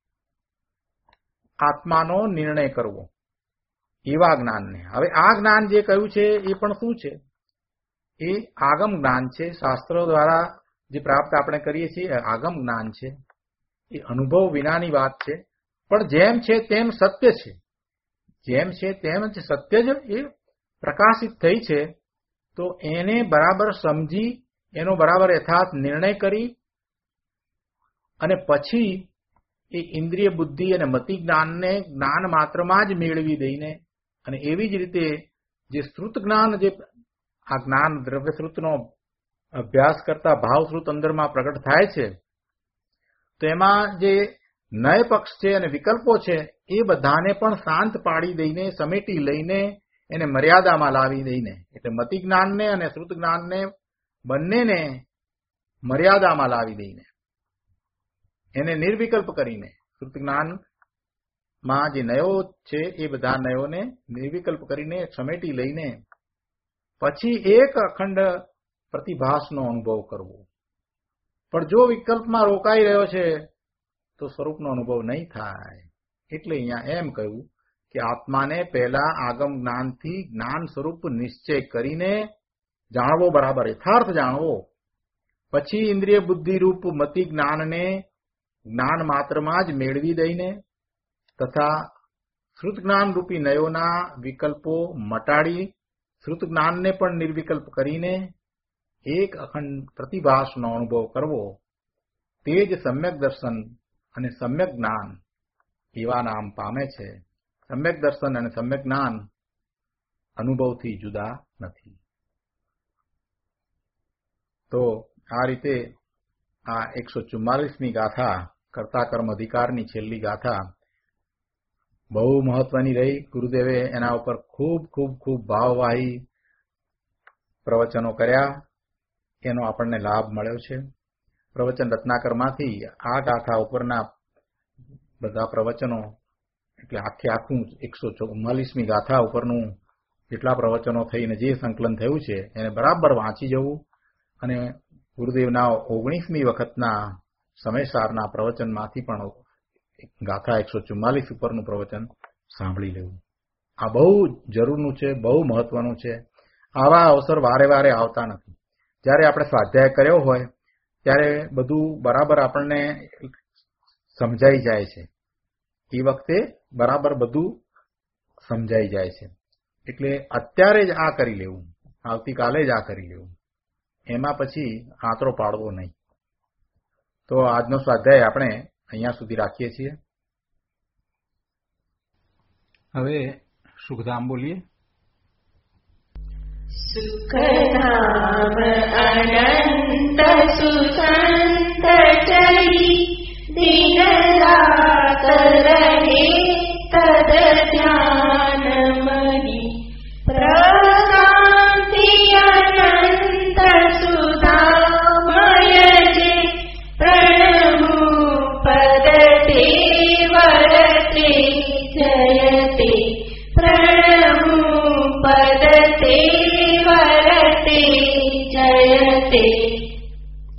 Speaker 2: આત્માનો નિર્ણય કરવો, એવા જ્ઞાનને. હવે આ જ્ઞાન જે કહ્યું છે એ પણ શું છે? એ આગમ જ્ઞાન છે. શાસ્ત્રો દ્વારા જે પ્રાપ્ત આપણે કરીએ છીએ આગમ જ્ઞાન છે. એ અનુભવ વિનાની વાત છે, પણ જેમ છે તેમ સત્ય છે. જેમ છે તેમ જ સત્ય જ એ પ્રકાશિત થઈ છે. તો એને બરાબર સમજી, એનો બરાબર યથાર્થ નિર્ણય કરી, અને પછી એ ઇન્દ્રિય બુદ્ધિ અને મતિ જ્ઞાનને જ્ઞાન માત્રમાં જ મેળવી દઈને, અને એવી જ રીતે જે શ્રુત જ્ઞાન, જે આ જ્ઞાન દ્રવ્યશ્રુતનો અભ્યાસ કરતા ભાવશ્રુત અંદરમાં પ્રગટ થાય છે, તો એમાં જે નય પક્ષ છે અને વિકલ્પો છે એ બધાને પણ શાંત પાડી દઈને, સમેટી લઈને, એને મર્યાદામાં લાવી દઈને, એટલે મતિ જ્ઞાનને અને શ્રુત જ્ઞાનને બંનેને મર્યાદામાં લાવી દઈને, એને નિર્વિકલ્પ કરીને, શ્રુત જ્ઞાનમાં જે નયો છે એ બધા નયોને નિર્વિકલ્પ કરીને સમેટી લઈને પછી એક અખંડ પ્રતિભાસનો અનુભવ કરવો. પણ જો વિકલ્પમાં રોકાઈ રહ્યો છે તો સ્વરૂપનો અનુભવ નહીં થાય. એટલે અહીંયા એમ કહ્યું કે આત્માને પહેલા આગમ જ્ઞાનથી જ્ઞાન સ્વરૂપ નિશ્ચય કરીને જાણવો, બરાબર યથાર્થ જાણવો, પછી ઇન્દ્રિય બુદ્ધિ રૂપ મતિ જ્ઞાનને જ્ઞાન માત્રમાં જ મેળવી દઈને તથા શ્રુત જ્ઞાન રૂપી નયોના વિકલ્પો મટાડી શ્રુત જ્ઞાનને પણ નિર્વિકલ્પ કરીને એક અખંડ પ્રતિભાસનો અનુભવ કરવો, તે જ સમ્યક દર્શન અને સમ્યક જ્ઞાન એવા નામ પામે છે. સમ્યક દર્શન અને સમ્યક જ્ઞાન અનુભવથી જુદા નથી. તો આ રીતે આ 144મી ગાથા, કર્તા કર્મ અધિકારની છેલ્લી ગાથા બહુ મહત્વની રહી. ગુરુદેવે એના ઉપર ખૂબ ખૂબ ખૂબ ભાવવાહી પ્રવચનો કર્યા, એનો આપણને લાભ મળ્યો છે. પ્રવચન રત્નાકરમાંથી આ ગાથા ઉપરના બધા પ્રવચનો એટલે આખું 144મી ગાથા ઉપરનું જેટલા પ્રવચનો થઈને જે સંકલન થયું છે એને બરાબર વાંચી જવું અને ગુરુદેવના 19મી વખતના સમયસારના પ્રવચનમાંથી પણ ગાથા 144 ઉપરનું પ્રવચન સાંભળી લેવું. આ બહુ જરૂરનું છે, બહુ મહત્વનું છે. આવા અવસર વારે વારે આવતા નથી. જ્યારે આપણે સ્વાધ્યાય કર્યો હોય ત્યારે બધું બરાબર આપણને સમજાઈ જાય છે. એ વખતે બરાબર બધું સમજાઈ જાય છે. એટલે અત્યારે જ આ કરી લેવું, આવતીકાલે જ આ કરી લેવું, એમાં પછી આંતરો પાડવો નહીં. તો આજનો સ્વાધ્યાય આપણે અહીંયા સુધી રાખીએ છીએ. હવે સુખધામ બોલીએ.
Speaker 3: સુખધામ અનંત સુસંત ચરી દિન રાત રહે તદ ધ્યાન મહી પ્રશાંતિ અનંત સુધામય જે પ્રણમુ પદ તે વરતે જયતે પ્રણમુ પદ તે વરતે જયતે.